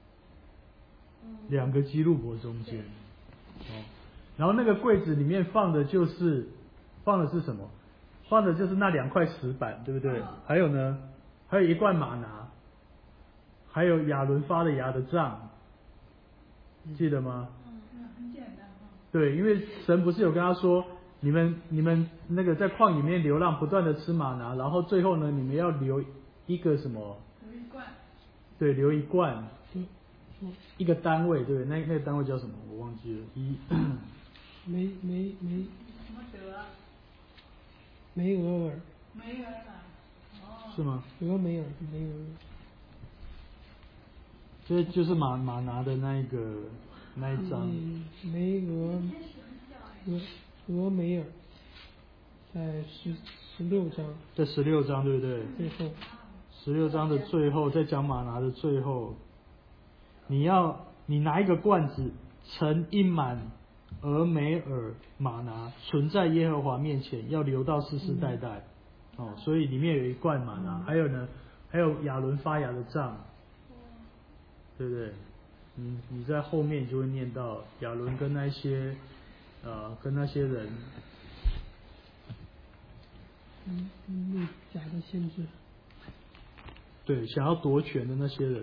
两个基路伯中间。然后那个柜子里面放的是什么？放的就是那两块石板，对不对？还有呢，还有一罐玛拿，还有亚伦发的芽的杖，记得吗？ 很简单。 对，因为神不是有跟他说， 你们那个在旷野里面流浪，不断的吃玛拿，然后最后呢，你们要留一个什么？ 留一罐。 对，留一罐，一个单位，对，那个单位叫什么？我忘记了。 没什么德啊？ 梅俄尔。 梅尔啊。哦。 是吗？ 俄梅尔，梅俄尔。 这就是玛拿的那一章。 梅俄梅尔，在16章。 在16章，对不对？ 最后。 16章的最后，在讲玛拿的最后，你拿一个罐子盛一满俄梅尔玛拿，存在耶和华面前，要留到世世代代。哦，所以里面有一罐玛拿，还有亚伦发芽的杖，对不对？你在后面就会念到亚伦跟那些人， 那假的先知。 对，想要夺权的那些人，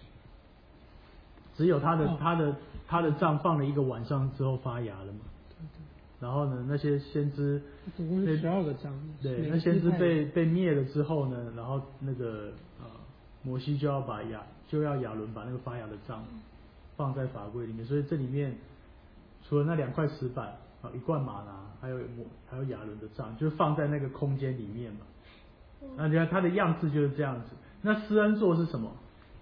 只有他的杖放了一个晚上之后发芽了嘛。然后呢，那些先知总共是12个杖。 对，那先知被灭了之后呢，然后那个摩西就要亚伦把那个发芽的杖放在法柜里面，所以这里面除了那2块石板一罐玛拿，还有亚伦的杖，就放在那个空间里面嘛。那你看它的样式就是这样子。那施恩座是什么？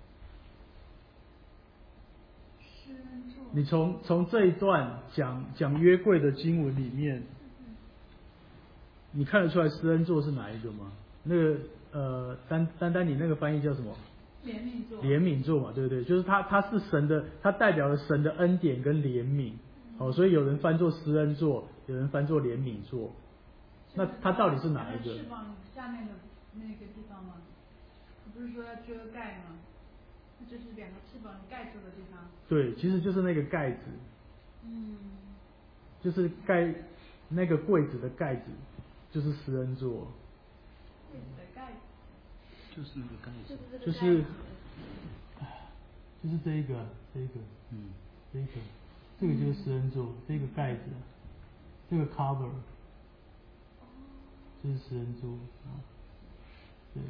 施恩座。 你从这一段讲约柜的经文里面，你看得出来施恩座是哪一个吗？那个丹你那个翻译叫什么？ 怜悯座。 怜悯座嘛，对不对？就是它是神的，它代表了神的恩典跟怜悯。所以有人翻作施恩座，有人翻作怜悯座。那它到底是哪一个？ 翅膀下面的那个地方吗？不是说要遮盖吗？那就是2个翅膀盖住的地方。 对，其实就是那个盖子。就是盖那个柜子的盖子，就是施恩座。 柜子的盖子。 就是那个盖子。 就是这一个，这个就是施恩座，这个盖子，这个 cover， 这是施恩座对。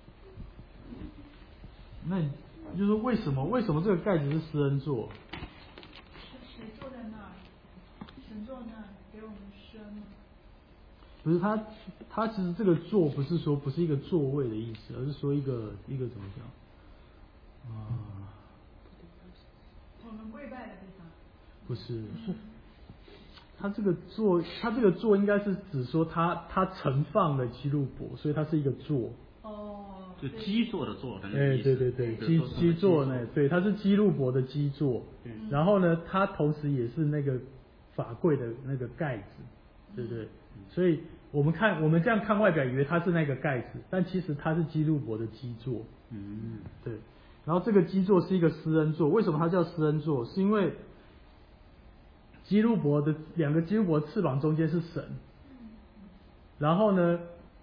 那就是为什么这个盖子是施恩座？ 谁坐在那儿？神坐那儿给我们施恩吗？ 不是它其实这个座不是一个座位的意思，而是说一个怎么讲？ 我们跪拜的地方。 不是，它这个座应该是指说它盛放了基路伯，所以它是一个座。 就基座的座的那个意思。对，基座呢，对，它是基路伯的基座。然后呢，它同时也是那个法柜的那个盖子，对不对？所以我们这样看外表，以为它是那个盖子，但其实它是基路伯的基座。对。然后这个基座是一个施恩座，为什么它叫施恩座？是因为基路伯的2个基路伯翅膀中间是神，然后呢，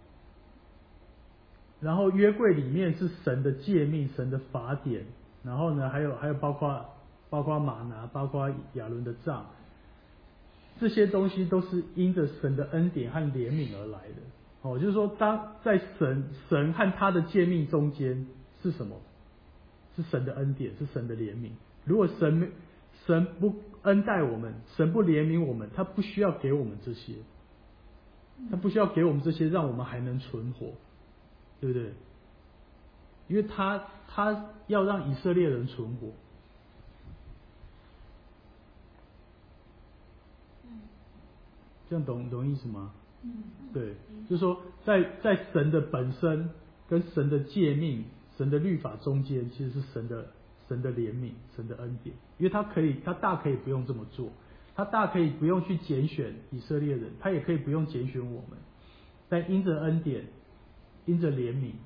约柜里面是神的诫命、神的法典，然后呢，还有包括玛拿、包括亚伦的杖，这些东西都是因着神的恩典和怜悯而来的。就是说，当在神和他的诫命中间是什么？是神的恩典，是神的怜悯。如果神不恩待我们，神不怜悯我们，他不需要给我们这些，他不需要给我们这些，让我们还能存活，对不对？因为他要让以色列人存活。这样懂意思吗？对，就是说在神的本身跟神的诫命、神的律法中间，其实是神的怜悯、神的恩典。因为他大可以不用这么做，他大可以不用去拣选以色列人，他也可以不用拣选我们，但因着恩典，因着怜悯，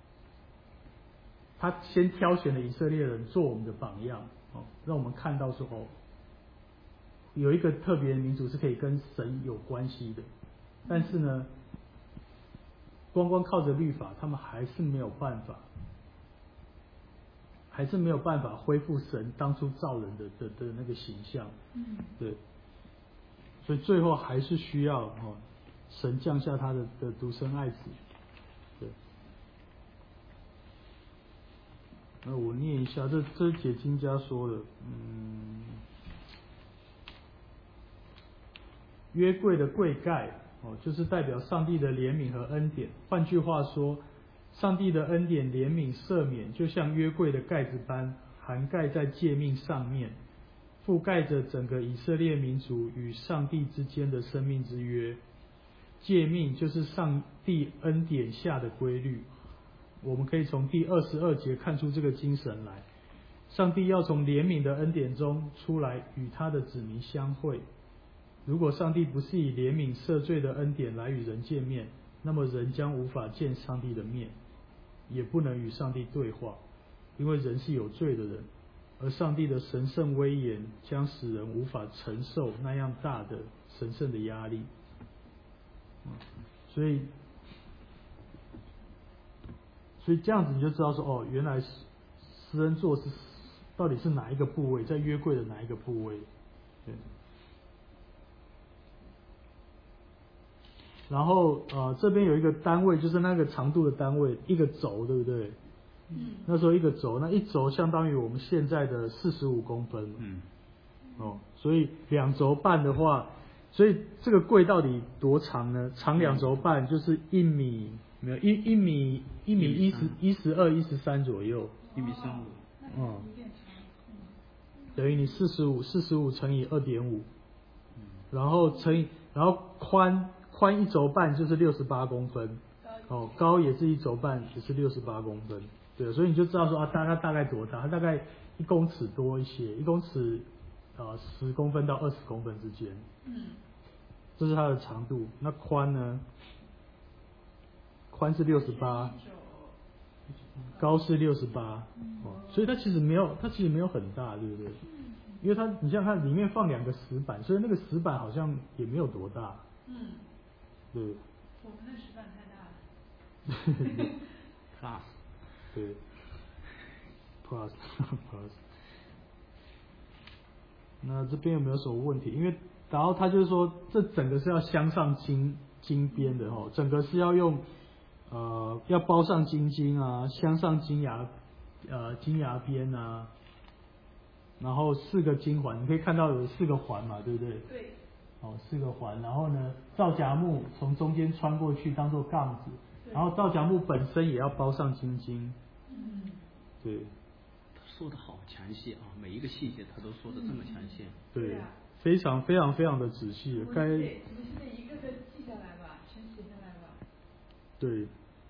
他先挑选了以色列人做我们的榜样，让我们看到说有一个特别的民族是可以跟神有关系的。但是呢，光靠着律法，他们还是没有办法恢复神当初造人的那个形象。对。 所以最后还是需要神降下他的独生爱子。对，那我念一下，这解经家说的，约柜的柜盖就是代表上帝的怜悯和恩典。换句话说，上帝的恩典、怜悯、赦免，就像约柜的盖子般，涵盖在诫命上面，覆盖着整个以色列民族与上帝之间的生命之约。诫命就是上帝恩典下的规律，我们可以从第22节看出这个精神来。上帝要从怜悯的恩典中出来，与他的子民相会。如果上帝不是以怜悯赦罪的恩典来与人见面，那么人将无法见上帝的面，也不能与上帝对话，因为人是有罪的人，而上帝的神圣威严将使人无法承受那样大的神圣的压力。所以这样子你就知道说，原来施恩座是到底是哪一个部位，在约柜的哪一个部位。对。然后这边有一个单位，就是那个长度的单位，一个轴，对不对？那时候一个轴，那一轴相当于我们现在的45公分。所以2轴半的话，所以这个柜到底多长呢？长2轴半就是1米，没有1米12、13左右。 1米35。 等于你45乘以2.5，然后宽1轴半就是68公分，高也是1轴半，也是68公分，对，所以你就知道说它大概多大，它大概1公尺多一些，1公尺10公分到20公分之间，这是它的长度。那宽呢？宽是68，高是68，所以它其实没有很大，对不对？因为你想想看，里面放2个石板，所以那个石板好像也没有多大。对。 我们的石板太大了。 Plus。 对。Plus。那这边有没有什么问题？因为然后他就是说，这整个是要镶上金边的整个是要用要包上金晶啊，镶上金牙边啊，然后4个金环，你可以看到有4个环嘛，对不对？ 对。 4个环，然后呢，皂荚木从中间穿过去当做杠子，然后皂荚木本身也要包上金晶。对。 他说的好详细啊，每一个细节他都说的这么详细。 对，非常非常非常的仔细。 我们现在一个个记下来吧，全写下来吧。 对。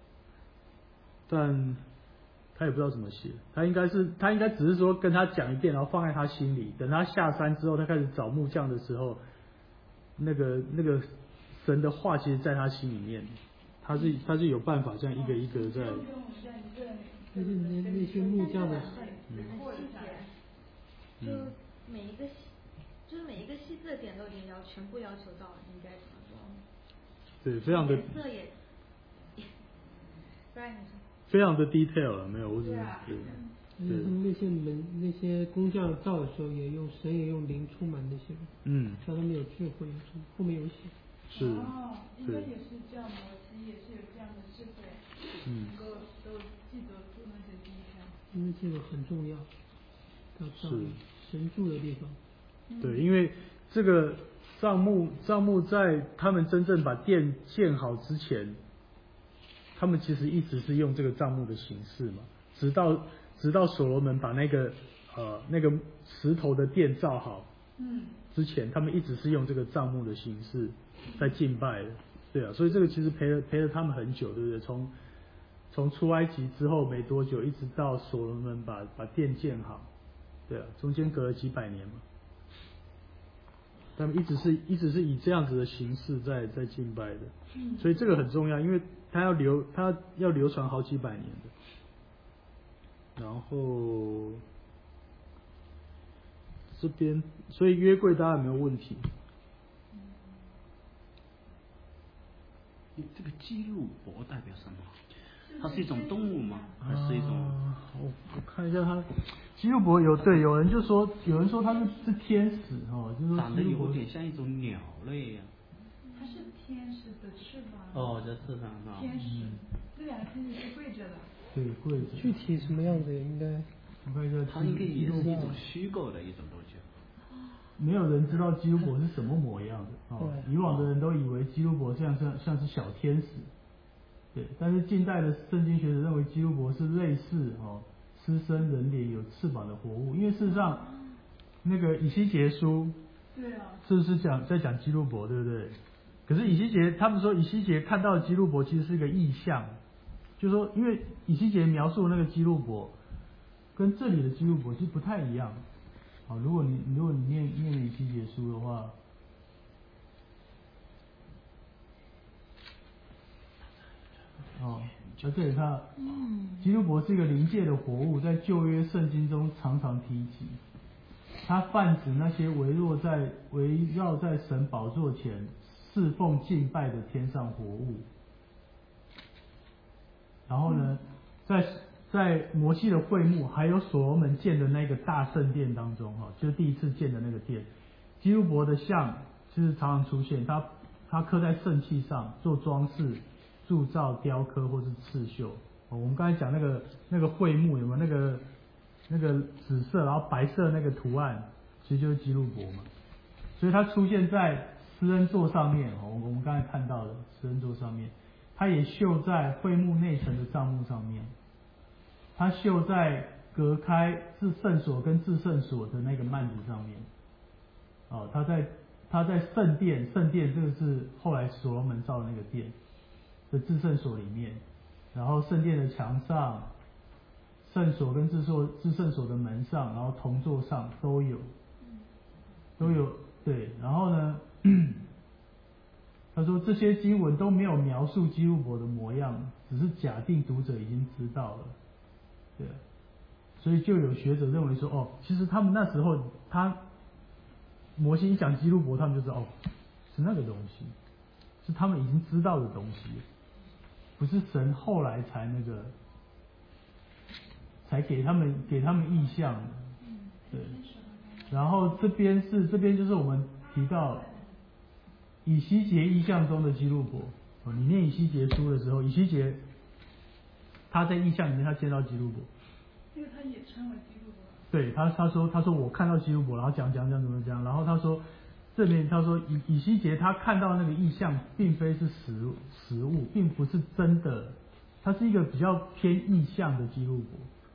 但他也不知道怎么写，他应该只是说跟他讲一遍，然后放在他心里，等他下山之后，他开始找木匠的时候，那个神的话，其实在他心里面，他是有办法这样一个一个在。 就是那些木匠的， 就每一个细致的点都已经全部要求到了，应该怎么做？ 对，非常的。 颜色也， 非常的 detail 了，没有，我只是对。 他们那些工匠造的时候神也用灵充满那些人，让他们有智慧，后面有写。 是。 应该也是这样的，其实也是有这样的智慧，能够都记得住那些地方。 因为这个很重要，要造神住的地方。 对，因为这个帐幕在他们真正把殿建好之前，他们其实一直是用这个帐幕的形式嘛，直到所罗门把那个石头的殿造好，之前他们一直是用这个帐幕的形式在敬拜的，对啊，所以这个其实陪了他们很久，对不对？从出埃及之后没多久，一直到所罗门把殿建好，对啊，中间隔了几百年嘛，他们一直是以这样子的形式在敬拜的，所以这个很重要，因为它要流传好几百年的。然后这边，所以约柜大家有没有问题？ 这个基路伯代表什么？它是一种动物吗？还是一种？ 我看看一下它，基路伯有人说它是天使哦，就是说长得有点像一种鸟类呀。 它是天使的翅膀。 哦，在翅膀上。 天使，这两个天使是跪着的。 对，跪着。 具体什么样子应该？ 我看一下。 它应该也是一种虚构的一种东西。 没有人知道基路伯是什么模样的哦。以往的人都以为基路伯像是小天使，对。但是近代的圣经学者认为基路伯是类似狮身人脸有翅膀的活物，因为事实上那个以西结书， 对啊， 是不是在讲基路伯，对不对？可是他们说以西结看到的基路伯其实是一个意象，就是说因为以西结描述的那个基路伯跟这里的基路伯其实不太一样。好，如果你念以西结书的话，在这里看，基路伯是一个灵界的活物，在旧约圣经中常常提及，它泛指那些围绕在神宝座前侍奉敬拜的天上活物。然后呢，在摩西的会幕还有所罗门建的那个大圣殿当中，就是第一次建的那个殿，基路伯的像就是常常出现，它刻在圣器上做装饰、铸造、雕刻或是刺绣。我们刚才讲那个会幕有没有那个紫色然后白色那个图案，其实就是基路伯嘛。所以它出现在施恩座上面，我们刚才看到的施恩座上面，它也绣在会幕内层的帐幕上面。它绣在隔开至圣所跟至圣所的那个幔子上面。它在圣殿这个是后来所罗门造的那个殿的至圣所里面，然后圣殿的墙上、圣所跟至圣所的门上，然后铜座上都有，对。然后呢，他说这些经文都没有描述基路伯的模样，只是假定读者已经知道了。对，所以就有学者认为说，其实他们那时候摩西一讲基路伯，他们就知道是那个东西，是他们已经知道的东西，不是神后来才给他们意象的。对，然后这边就是我们提到以西结意象中的基路伯。你念以西结书的时候，以西结他在意象里面他见到基路伯， 因为他也称为基路伯。 对，他说我看到基路伯，然后讲怎么讲，然后他说这边他说以西结他看到那个意象并非是实物，并不是真的，它是一个比较偏意象的基路伯。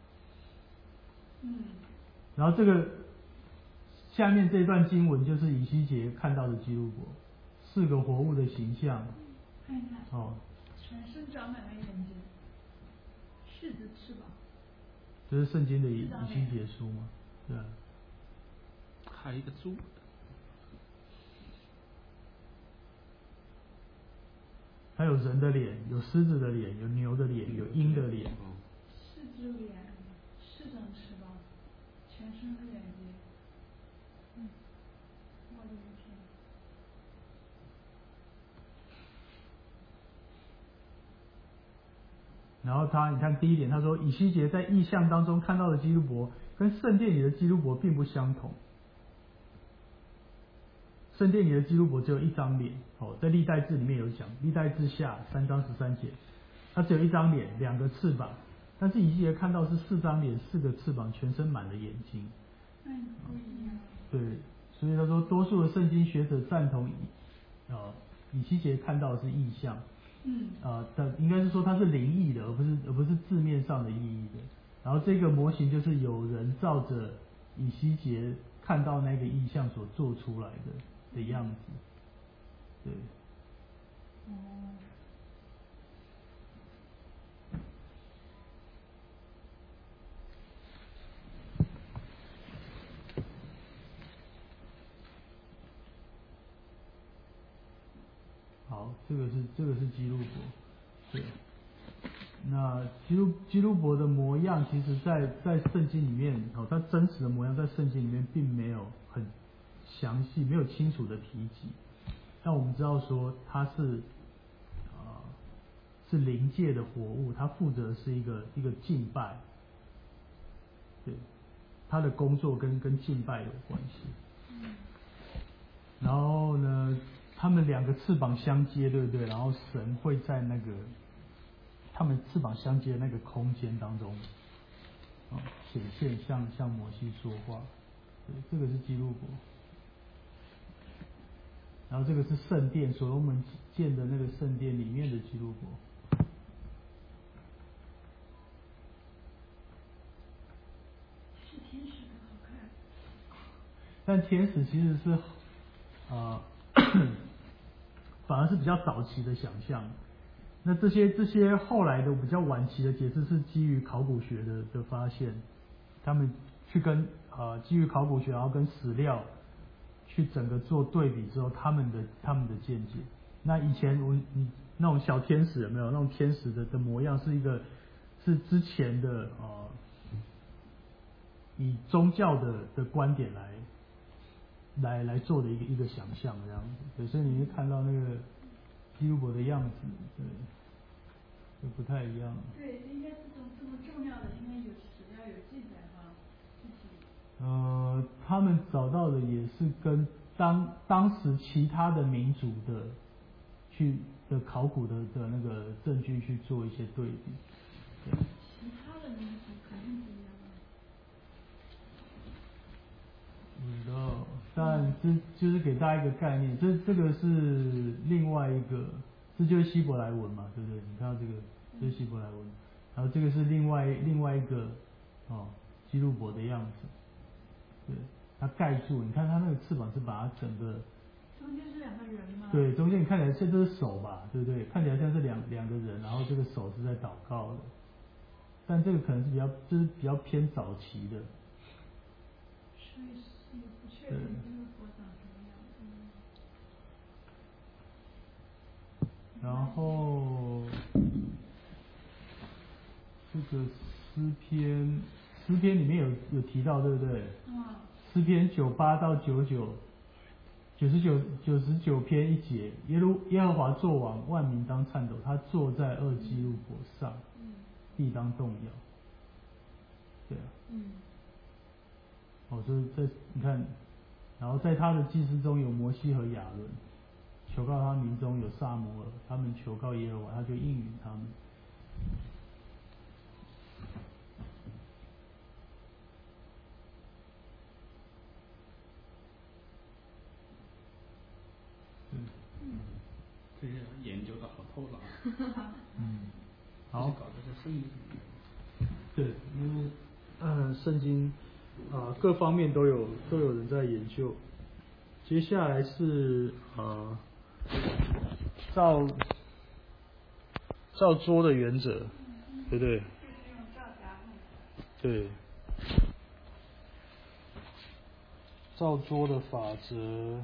然后这个下面这段经文就是以西结看到的基路伯，4个活物的形象。 看一看。全身长满了眼睛，狮子翅膀。 这是圣经的以西结书吗？对啊。 还有一个猪。 还有人的脸，有狮子的脸，有牛的脸，有鹰的脸。 狮子脸，狮长翅膀，全身是眼睛。我的天。 然后你看第一点，他说以西结在异象当中看到的基路伯跟圣殿里的基路伯并不相同。圣殿里的基路伯只有一张脸，在历代志里面有讲，历代志下3章13节，它只有一张脸，2个翅膀。但是以西结看到是4张脸，4个翅膀，全身满了眼睛。 不一样。 对，所以他说多数的圣经学者赞同以西结看到的是异象。但应该是说它是灵异的，而不是字面上的意义的。然后这个模型就是有人照着以西结看到那个异象所做出来的样子。对。好，这个是基路伯。对。那基路伯的模样，其实在圣经里面，它真实的模样在圣经里面并没有很详细，没有清楚的提及。但我们知道说它是灵界的活物，它负责是一个敬拜。 他的工作跟敬拜有关系。然后呢，他们两个翅膀相接，对不对？然后神会在那个他们翅膀相接的那个空间当中，显现向摩西说话。对，这个是基路伯。然后这个是圣殿，所罗门建的那个圣殿里面的基路伯。 是天使的好看。 但天使其实是反而是比较早期的想象。那这些后来的比较晚期的解释是基于考古学的发现，他们去跟基于考古学，然后跟史料去整个做对比之后，他们的见解。那以前那种小天使有没有那种天使的模样是之前的以宗教的观点来做的一个想象这样子。所以你会看到那个基路伯的样子，对，就不太一样。 对，应该这么重要的，应该有史料有记载哈。 他们找到的也是跟当时其他的民族的考古的那个证据去做一些对比。对， 其他的民族肯定不一样啊。 不知道，但就是给大家一个概念，这个是另外一个，这就是希伯来文嘛，对不对？你看到这个，这是希伯来文，然后这个是另外一个基路伯的样子，对，它盖住，你看它那个翅膀是把它整个， 中间是两个人吗？ 对，中间你看起来这都是手吧，对不对？看起来像是两个人，然后这个手是在祷告的，但这个可能是比较偏早期的。 所以是不确定基路伯长什么样。 然后这个诗篇里面有提到，对不对？诗篇98到99篇1节，耶和华作王，万民当颤抖，他坐在二基路伯上，地当动摇。对啊。所以你看，然后在他的祭司中有摩西和亚伦，求告他民中有撒母耳，他们求告耶和华，他就应允他们。 这些研究的好透了。 好。 搞的是圣经。 对，因为圣经各方面都有人在研究。接下来是造桌的原则，对不对？ 就是用皂荚木。 对。造桌的法则，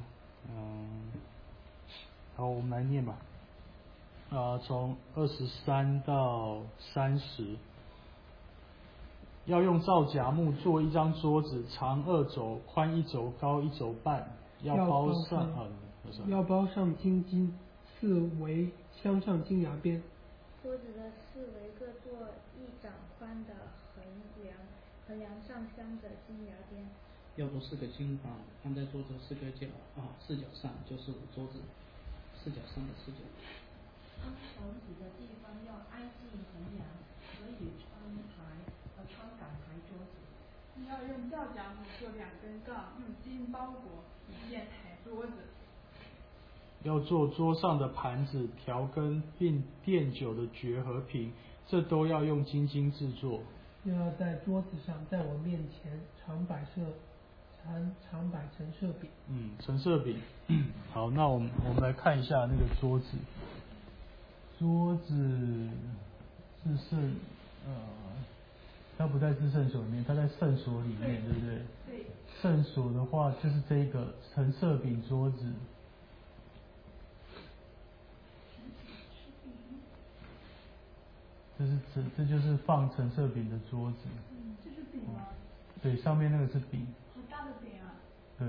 好，我们来念吧。从23到30，要用皂荚木做一张桌子，长2肘，宽1肘，高1肘半，要包上金筋，4围镶上金牙边。 桌子的4围各做1掌宽的横梁上镶着金牙边。 要做4个金环，放在桌子4个角4角上，就是桌子4角上的4角。 当手指的地方要挨近横梁，可以穿杆抬桌子。 要用皂荚木做2根杠，用金包裹，以便抬桌子。 要做桌上的盘子、调羹并奠酒的爵和瓶，这都要用金筋制作。 又要在桌子上，在我面前常摆陈设饼。 陈设饼。好，那我们来看一下那个桌子。桌子是它不在至圣所里面，它在圣所里面，对不对？ 对。 圣所的话就是这个陈设饼桌子。这就是放陈设饼的桌子。 这是饼吗？ 对，上面那个是饼。 好大的饼啊！ 对。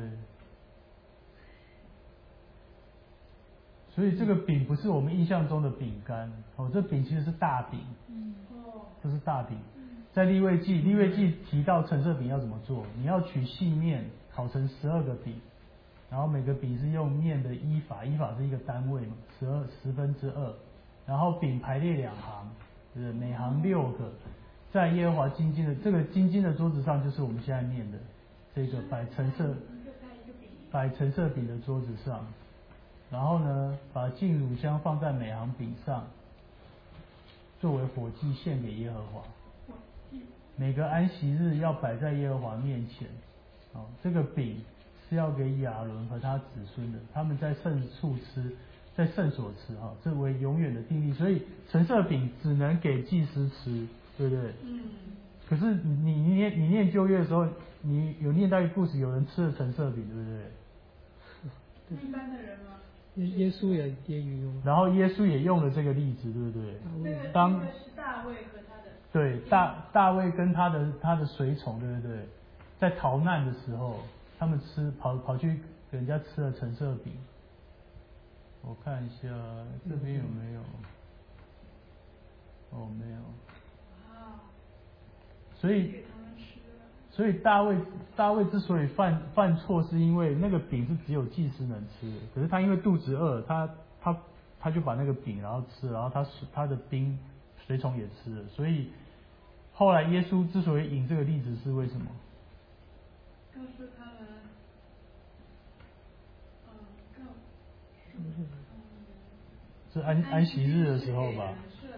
所以这个饼不是我们印象中的饼干，这饼其实是大饼。这是大饼。 在利未记提到陈设饼要怎么做，你要取细面烤成12个饼，然后每个饼是用面的依法是一个单位嘛，2/10，然后饼排列2行，就是每行6个，在耶和华金金的这个金金的桌子上，就是我们现在念的这个摆陈设饼的桌子上，然后呢，把净乳香放在每行饼上，作为火祭献给耶和华。每个安息日要摆在耶和华面前。这个饼是要给亚伦和他子孙的，他们在圣处吃，在圣所吃，这为永远的定例。所以陈设饼只能给祭司吃，对不对？可是你念旧约的时候，你有念到一个故事，有人吃了陈设饼，对不对？ 一般的人吗？ 耶稣也用， 然后耶稣也用了这个例子，对不对？ 那个是大卫和他的。 对，大卫跟他的随从，对不对？在逃难的时候，他们跑去给人家吃了陈设饼。我看一下这边有没有？没有。所以大卫之所以犯错，是因为那个饼是只有祭司能吃的，可是他因为肚子饿，他就把那个饼然后吃了，然后他的兵随从也吃了，所以后来耶稣之所以引这个例子是为什么？ 告诉他们， 是安息日的时候吧？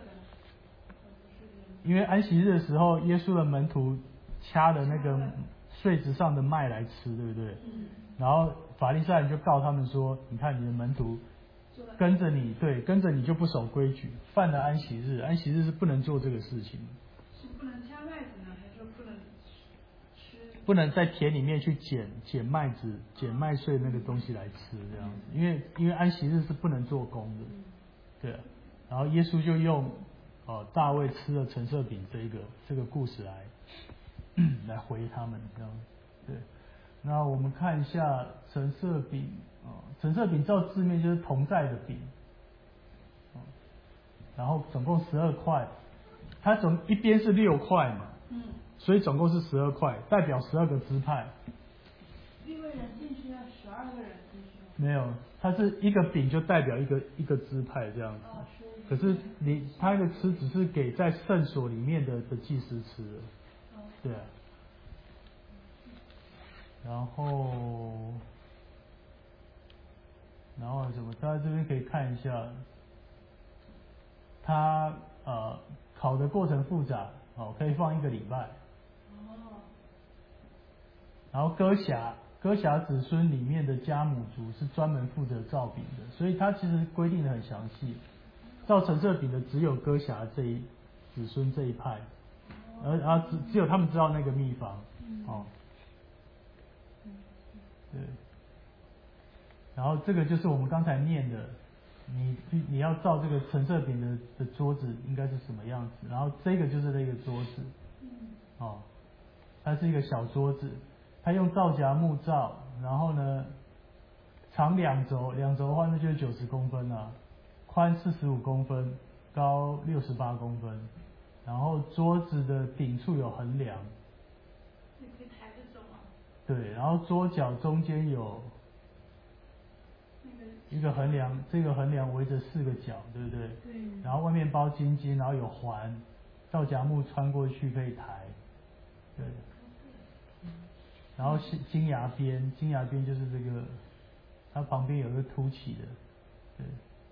因为安息日的时候，耶稣的门徒掐的那个穗子上的麦来吃，对不对？然后法利赛人就告他们说：“你看你的门徒跟着你就不守规矩，犯了安息日，安息日是不能做这个事情。” 是不能掐麦子呢，还是说不能吃？ 不能在田里面去捡麦子、捡麦穗那个东西来吃这样子，因为安息日是不能做工的，对。然后耶稣就用大卫吃了陈设饼这个故事来回他们这样，对。那我们看一下陈设饼陈设饼照字面就是同在的饼，然后总共12块，它一边是6块嘛，所以总共是12块，代表12个支派。 利未人进去要12个人进去吗？ 没有，它是一个饼就代表一个支派这样子。可是他的吃只是给在圣所里面的祭司吃的，对啊。然后什么？大家这边可以看一下，它烤的过程复杂，可以放1个礼拜。然后哥辖子孙里面的家母族是专门负责造饼的，所以它其实规定的很详细。造陈设饼的只有哥辖子孙这一派，只有他们知道那个秘方，对。然后这个就是我们刚才念的，你要造这个陈设饼的桌子应该是什么样子，然后这个就是那个桌子，它是一个小桌子，它用皂荚木造，然后呢长2轴，2轴的话那就是90公分啊。宽45公分，高68公分，然后桌子的顶处有横梁， 你可以抬着走啊。 对，然后桌角中间有一个横梁，这个横梁围着4个角，对不对？ 对。 然后外面包金金，然后有环，皂荚木穿过去可以抬，对。然后金牙边就是这个，它旁边有一个凸起的，对。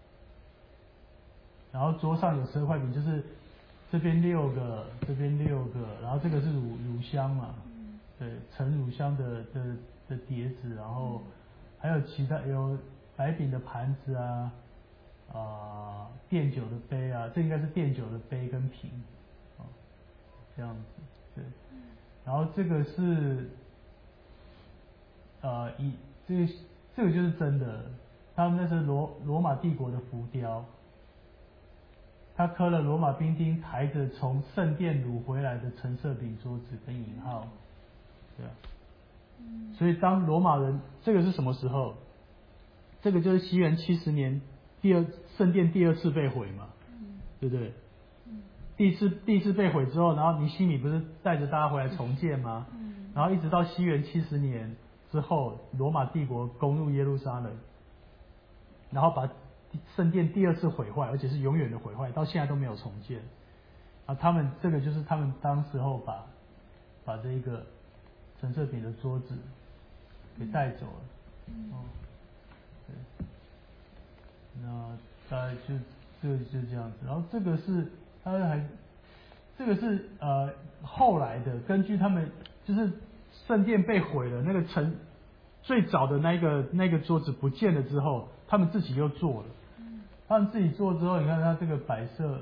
然后桌上有12块饼，就是这边6个，这边6个，然后这个是乳香嘛，对，盛乳香的碟子，然后还有其他有白饼的盘子啊，奠酒的杯啊，这应该是奠酒的杯跟瓶，这样子，对。然后这个是这个就是真的，他们那是罗马帝国的浮雕。他刻了罗马兵丁抬着从圣殿掳回来的陈设饼桌子跟引号，对啊。所以当罗马人，这个是什么时候？这个就是西元70年圣殿第2次被毁嘛，对不对？ 第一次被毁之后，然后尼希米不是带着大家回来重建吗？然后一直到西元70年之后，罗马帝国攻入耶路撒冷，然后把圣殿第二次毁坏，而且是永远的毁坏，到现在都没有重建。啊，这个就是他们当时候把这个陈设饼的桌子给带走了。对，那大概这个就这样子。然后这个是后来的，根据他们就是圣殿被毁了，那个最早的那个桌子不见了之后，他们自己又做了。他们自己做之后，你看它这个摆设。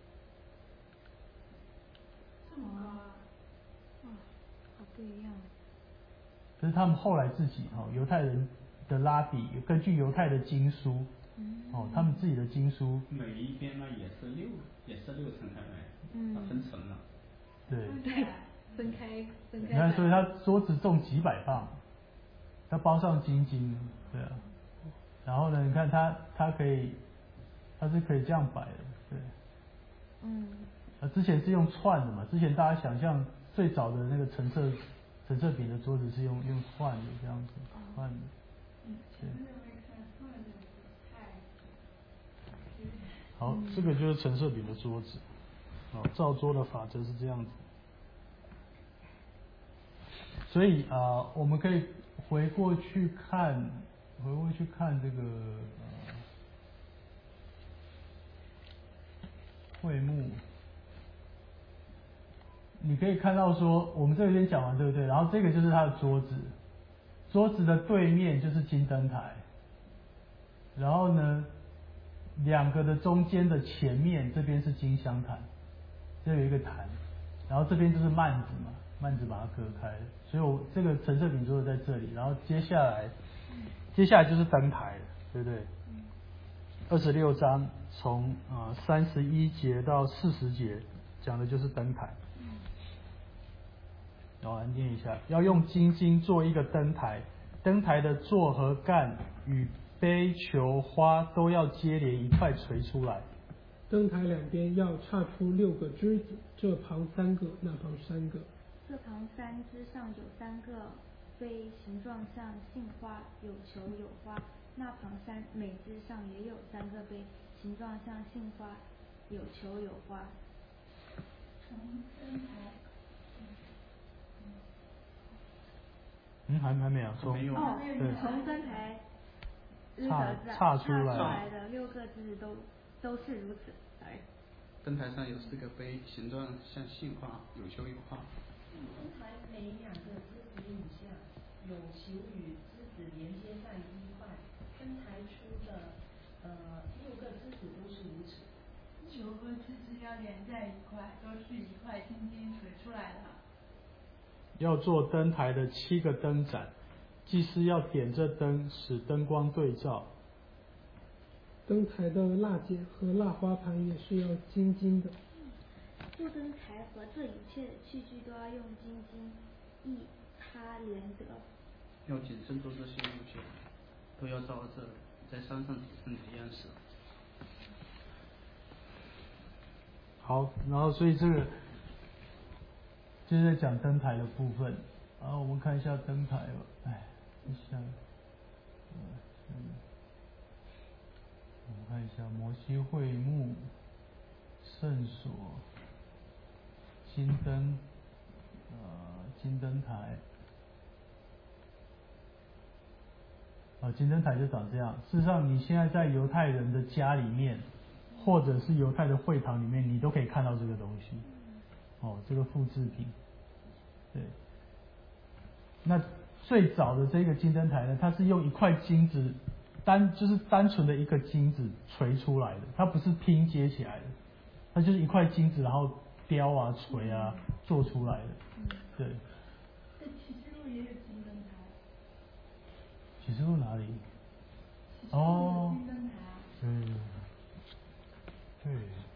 这么高啊！ 好不一样。 这是他们后来自己犹太人的拉比，根据犹太的经书，他们自己的经书。 每一边呢也是六层开来，分层了。 对，分开。 你看，所以它桌子重几百磅，它包上金筋，对啊。然后呢，你看它是可以这样摆的，对。之前是用串的嘛，之前大家想象最早的那个陈设饼的桌子是用串的这样子串的。好，这个就是陈设饼的桌子。好，照桌的法则是这样子。所以我们可以回过去看这个会幕。你可以看到说，我们这边讲完对不对？然后这个就是它的桌子，桌子的对面就是金灯台，然后呢，两个的中间的前面这边是金香坛，这有一个坛，然后这边就是幔子嘛，幔子把它隔开，所以我这个陈设饼桌子在这里，然后接下来就是灯台了，对不对？26章从31节到40节讲的就是灯台。然后来念一下，要用金筋做一个灯台，灯台的座和干与杯球花都要接连一块垂出来。 灯台两边要插出6个枝子，这旁3个，那旁3个。 这旁3枝上有3个杯，形状像杏花，有球有花；那旁每枝上也有3个杯，形状像杏花，有球有花。 从灯台。 还没有说。 对，从灯台插出来的6个枝子都是如此。 灯台上有4个杯，形状像杏花，有球有花。 灯台每2个枝子以下有球与枝子连接在一块，灯台出的6个枝子都是如此。 球和枝子要连在一块，都是一块金筋垂出来的。 要做灯台的7个灯盏，祭司要点着灯，使灯光对照。 灯台的蜡剪和蜡花盘也是要金筋的。 做灯台和这一切的器具都要用金筋一它连得。 要谨慎做这些物件，都要照着在山上体现的样式。 好，然后所以这个就是在讲灯台的部分。然后我们看一下灯台吧。我们看一下摩西会幕、圣所、金灯台。金灯台就长这样。事实上，你现在在犹太人的家里面，或者是犹太的会堂里面，你都可以看到这个东西。这个复制品。对。那最早的这个金灯台呢，它是用一块金子就是单纯的一个金子锤出来的，它不是拼接起来的，它就是一块金子，然后雕啊、锤啊做出来的。对。 在启示录也有金灯台。 启示录哪里？ 金灯台啊。 对，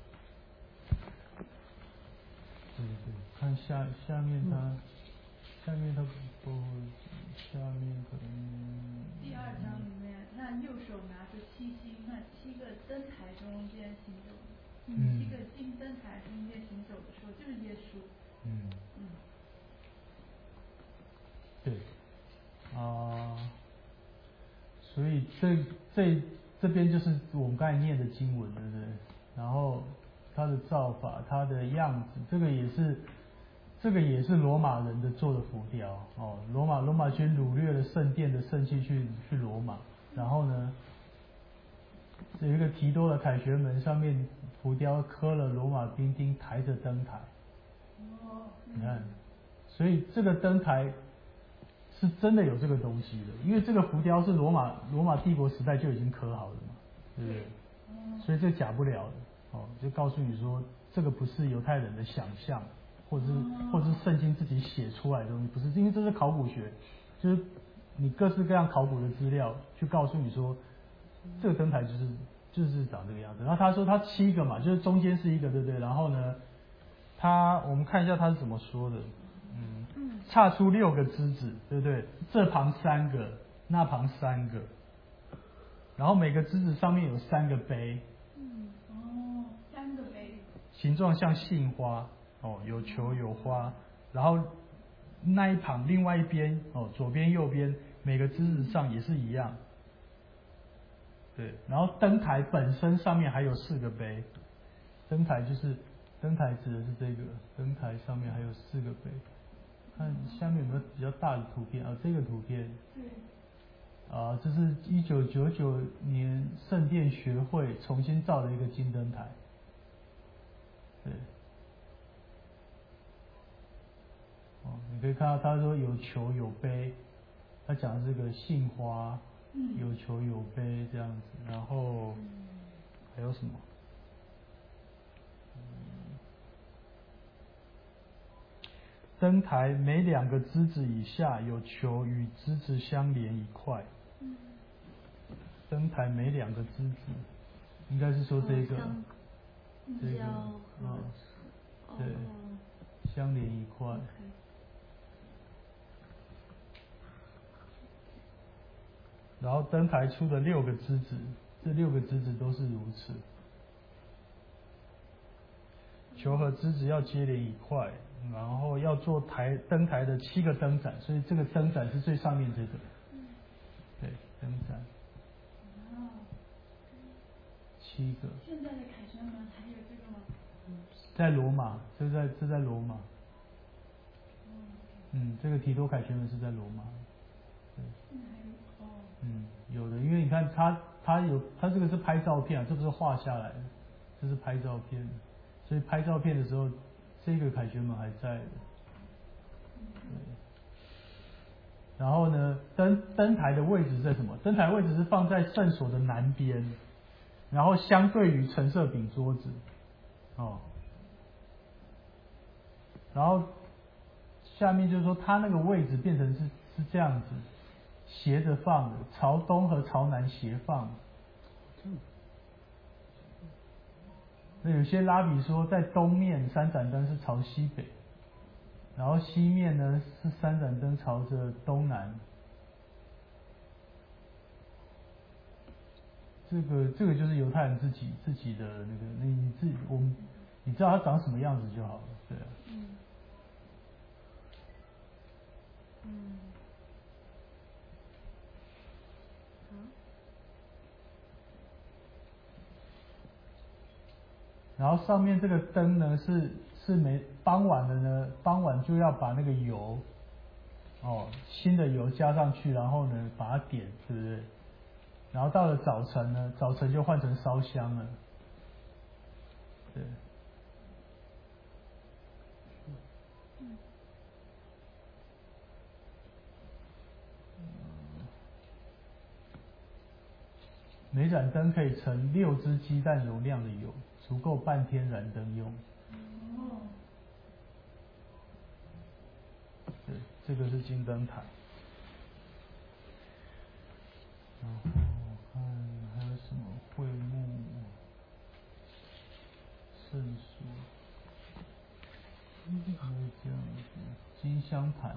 看下面它不下面可能。 第2章里面，那右手拿着7星，那7个灯台中间行走，7个金灯台中间行对，所以这边就是我们刚才念的经文，对不对？然后它的造法，它的样子，这个也是罗马人的做的浮雕哦。罗马军掳掠了圣殿的圣器去罗马，然后呢，有一个提多的凯旋门上面浮雕刻了罗马兵丁抬着灯台。你看，所以这个灯台是真的有这个东西的，因为这个浮雕是罗马帝国时代就已经刻好的嘛，对不对？所以这假不了的哦，就告诉你说这个不是犹太人的想象，或者是圣经自己写出来的东西，不是，因为这是考古学，就是你各式各样考古的资料去告诉你说这个灯台就是长这个样子。然后他说他7个嘛，就是中间是一个，对不对？然后呢，我们看一下他是怎么说的，差出6个枝子，对不对？这旁3个，那旁3个，然后每个枝子上面有3个杯 ，3个杯， 形状像杏花，有球有花，然后那一旁另外一边，左边右边每个枝子上也是一样，对，然后灯台本身上面还有4个杯，灯台指的是这个，灯台上面还有4个杯。看下面有没有比较大的图片啊？这个图片，这是1999年圣殿学会重新造的一个金灯台，对，你可以看到他说有球有杯，他讲的这个杏花，有球有杯这样子，然后还有什么？灯台每2个枝子以下有球与枝子相连一块。灯台每2个枝子，应该是说这个，对，相连一块。然后灯台出的6个枝子，这6个枝子都是如此。球和枝子要接连一块，然后要做灯台的7个灯盏，所以这个灯盏是最上面这个，对，灯盏，7个。 现在的凯旋门还有这个吗？ 在罗马，这在罗马。这个提多凯旋门是在罗马。对。有的，因为你看他这个是拍照片啊，这不是画下来的，这是拍照片，所以拍照片的时候，这个凯旋门还在的。然后呢，灯台的位置在什么？灯台位置是放在圣所的南边，然后相对于陈设饼桌子，然后下面就是说它那个位置变成是这样子，斜着放的，朝东和朝南斜放。那有些拉比说，在东面3盏灯是朝西北，然后西面呢是3盏灯朝着东南。这个就是犹太人自己的那个，你知道它长什么样子就好了，对啊。然后上面这个灯呢是傍晚的呢，傍晚就要把那个油，新的油加上去，然后呢把它点，对不对？然后到了早晨呢，早晨就换成烧香了，对。每盏灯可以盛6只鸡蛋容量的油，足够半天燃灯用。对，这个是金灯台。然后我看还有什么会幕、圣书，还有这样子金香坛，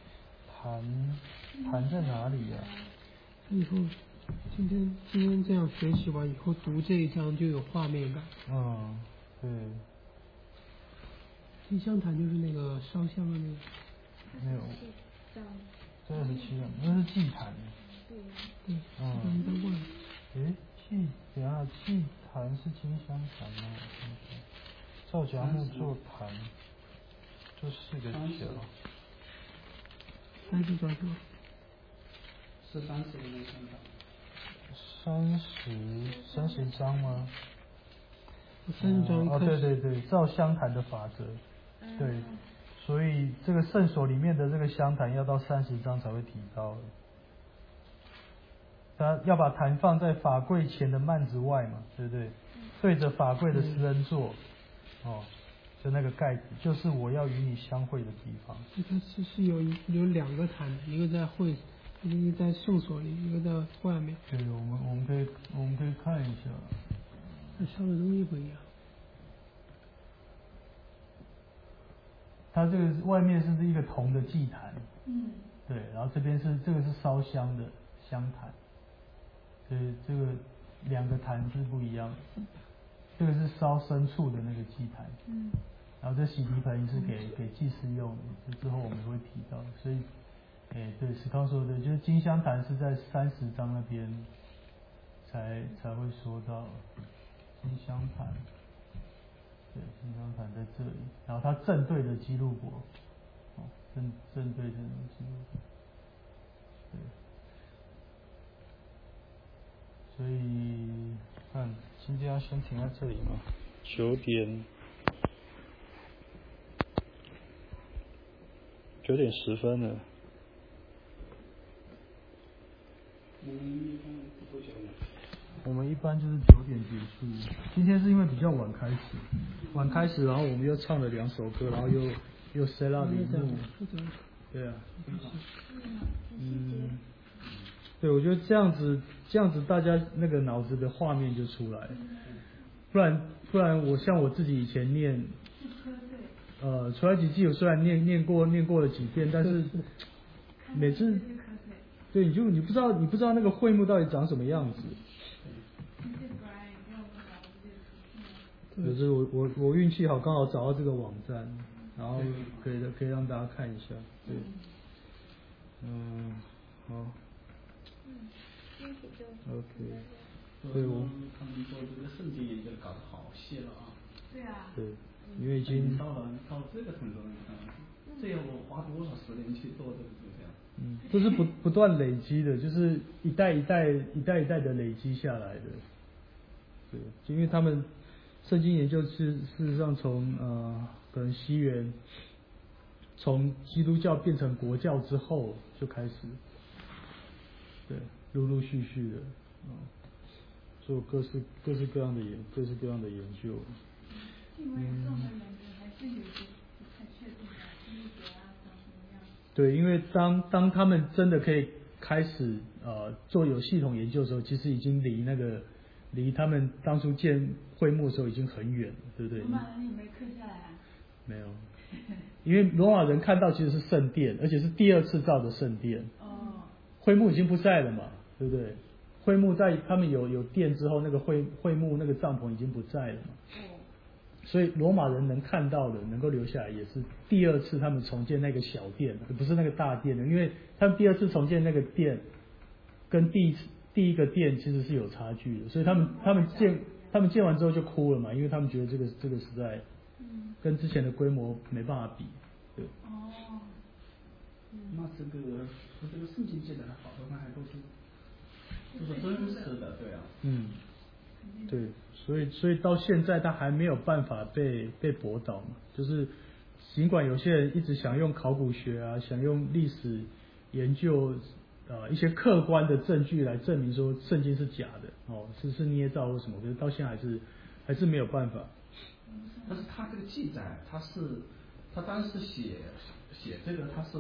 坛在哪里呀？ 以后今天这样学习完以后，读这一章就有画面感。 对。 金香坛就是那个烧香的那个。 没有。 样，那是祭坛。 对。 祭坛是金香坛吗？皂荚木座坛，这4个角。 30张是吗？ 是30个那香坛。 30张吗 ？30张。 对，照香坛的法则，对，所以这个圣所里面的这个香坛要到30张才会提高。他要把坛放在法柜前的幔子外嘛，对不对？对着法柜的施恩座，就那个盖子，就是我要与你相会的地方。 它是有2个坛，一个在会，一个在圣所里，一个在外面。 对，我们可以看一下。 它烧的东西不一样。 它这个外面是一个铜的祭坛，对，然后这个是烧香的香坛，所以这个2个坛是不一样的。这个是烧牲畜的那个祭坛，然后这洗涤盆是给祭司用的，之后我们会提到。所以，对，史康说的，就是金香坛是在30章那边才会说到金香坛。对，金香坛在这里，然后它正对着基路伯，正对着基路伯，对，所以看今天要先停在这里吗？9点10分了。我们一般就是9点结束。今天是因为比较晚开始，然后我们又唱了2首歌，然后又 set up 礼目。对啊。对，我觉得这样子大家那个脑子的画面就出来了。不然我像我自己以前念，出来几季我虽然念过了几遍，但是每次，对，你不知道那个会幕到底长什么样子。就是我运气好，刚好找到这个网站，然后可以让大家看一下。对，好。OK。对， 他们做这个圣经研究搞得好细了啊。 对啊。 对，因为已经到这个程度了，这要我花多少时间去做这个这样？ 这是不断累积的，就是一代一代的累积下来的。对，因为他们圣经研究事实上从可能西元从基督教变成国教之后就开始，对，陆续的做各式各样的研究。 因为综合研究还是有些不太确定的，医学啊长什么样。 对，因为当他们真的可以开始做有系统研究的时候，其实已经离他们当初建会幕的时候已经很远了，对不对？ 罗马人有没有刻下来啊？没有。 因为罗马人看到其实是圣殿，而且是第2次造的圣殿。会幕已经不在了嘛，对不对？会幕在他们有殿之后，那个会幕那个帐篷已经不在了嘛。所以罗马人能看到的，能够留下来，也是第2次他们重建那个小殿，不是那个大殿的，因为他们第2次重建那个殿，跟第一个殿其实是有差距的，所以他们建完之后就哭了嘛，因为他们觉得这个实在，跟之前的规模没办法比，对。 那这个圣经记载的好多还都是真实的，对啊。 对，所以到现在他还没有办法被驳倒嘛，就是尽管有些人一直想用考古学啊，想用历史研究一些客观的证据来证明说圣经是假的是捏造或什么，可是到现在还是没有办法。 但是他这个记载，他当时写这个，他是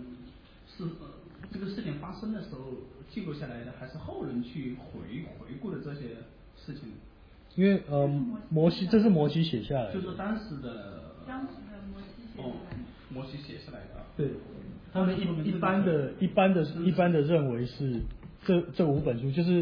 这个事情发生的时候记录下来的，还是后人去回顾的这些事情？ 因为这是摩西写下来的， 就是当时的摩西写下来的。 对，他们一般的认为是这5本书就是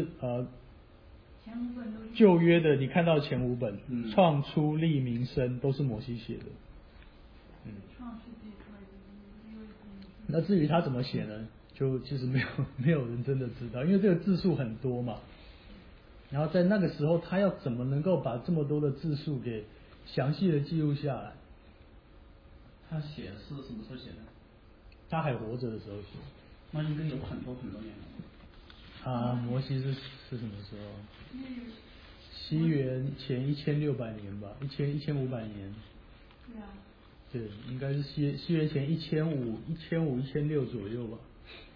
旧约的，你看到前5本，创出利民申都是摩西写的。那至于他怎么写呢？ 就其实没有人真的知道，因为这个字数很多嘛。然后在那个时候，他要怎么能够把这么多的字数给详细的记录下来？ 他写是什么时候写的？ 他还活着的时候写。 那应该有很多年了。 摩西是什么时候？西元前1600年吧，1500年。 对啊。 对，应该是西元前1500、1600左右吧。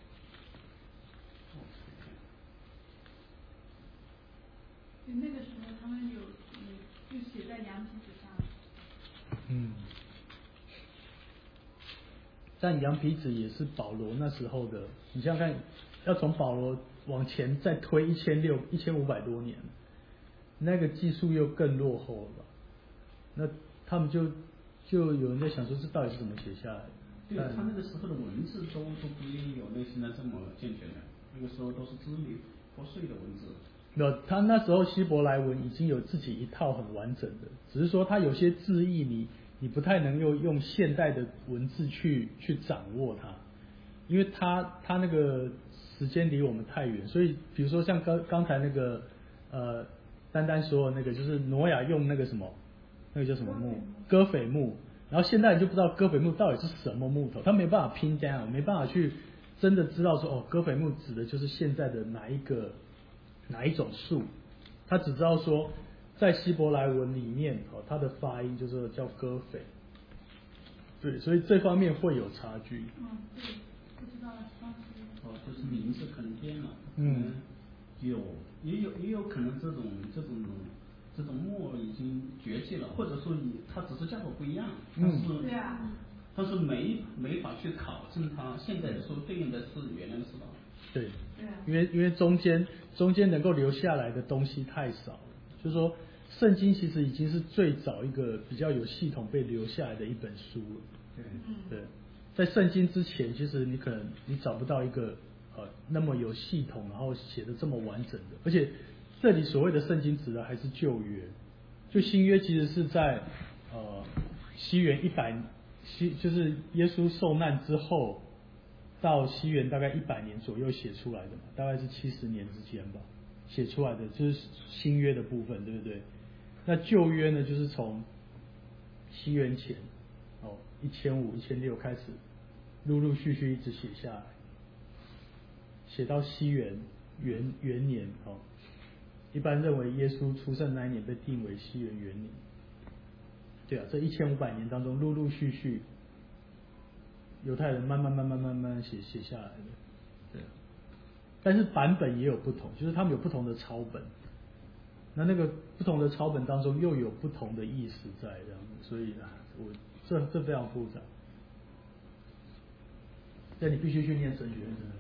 那个时候他们就写在羊皮纸上。 但羊皮纸也是保罗那时候的，你想想看，要从保罗往前再推1500多年，那个技术又更落后了吧？那他们就有人在想说，这到底是怎么写下来的？ 对，他那个时候的文字都不一定有类现在这么健全的，那个时候都是支离破碎的文字。 没有，他那时候希伯来文已经有自己一套很完整的，只是说他有些字义你不太能用现代的文字去掌握它，因为他那个时间离我们太远，所以比如说像刚才那个丹丹说的那个，就是挪亚用那个什么，那个叫什么木？戈斐木。然后现在你就不知道戈斐木到底是什么木头，他没办法拼down，没办法去真的知道说哦，戈斐木指的就是现在的哪一种树，他只知道说在希伯来文里面它的发音就是叫戈斐，对，所以这方面会有差距。 对，不知道当时。 就是名字可能变了。也有可能这种木已经绝迹了，或者说它只是叫做不一样，但是没法去考证它现在说对应的是原来的是吧？ 对，因为中间能够留下来的东西太少了，就是说圣经其实已经是最早一个比较有系统被留下来的一本书了。对，在圣经之前，其实你找不到一个那么有系统，然后写的这么完整的，而且这里所谓的圣经指的还是旧约，就新约其实是在西元就是耶稣受难之后到西元大概100年左右写出来的嘛，大概是70年之间吧，写出来的就是新约的部分，对不对？那旧约呢，就是从西元前1500、1600开始，陆陆续续一直写下来，写到西元元年一般认为耶稣出生那一年被定为西元元年。对啊，这1500年当中，陆陆续续犹太人慢慢写下来的。对，但是版本也有不同，就是他们有不同的抄本，那个不同的抄本当中又有不同的意思在这样，所以这非常复杂。但你必须去念神学院才能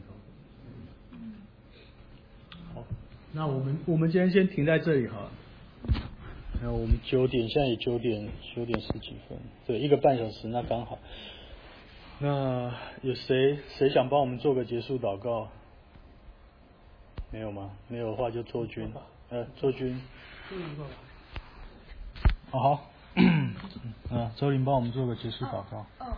搞。好，那我们今天先停在这里好了。然后我们9点，现在也9点10几分，对，1个半小时，那刚好。那有谁想帮我们做个结束祷告？没有吗？没有的话就周军，周军。好，周林帮我们做个结束祷告。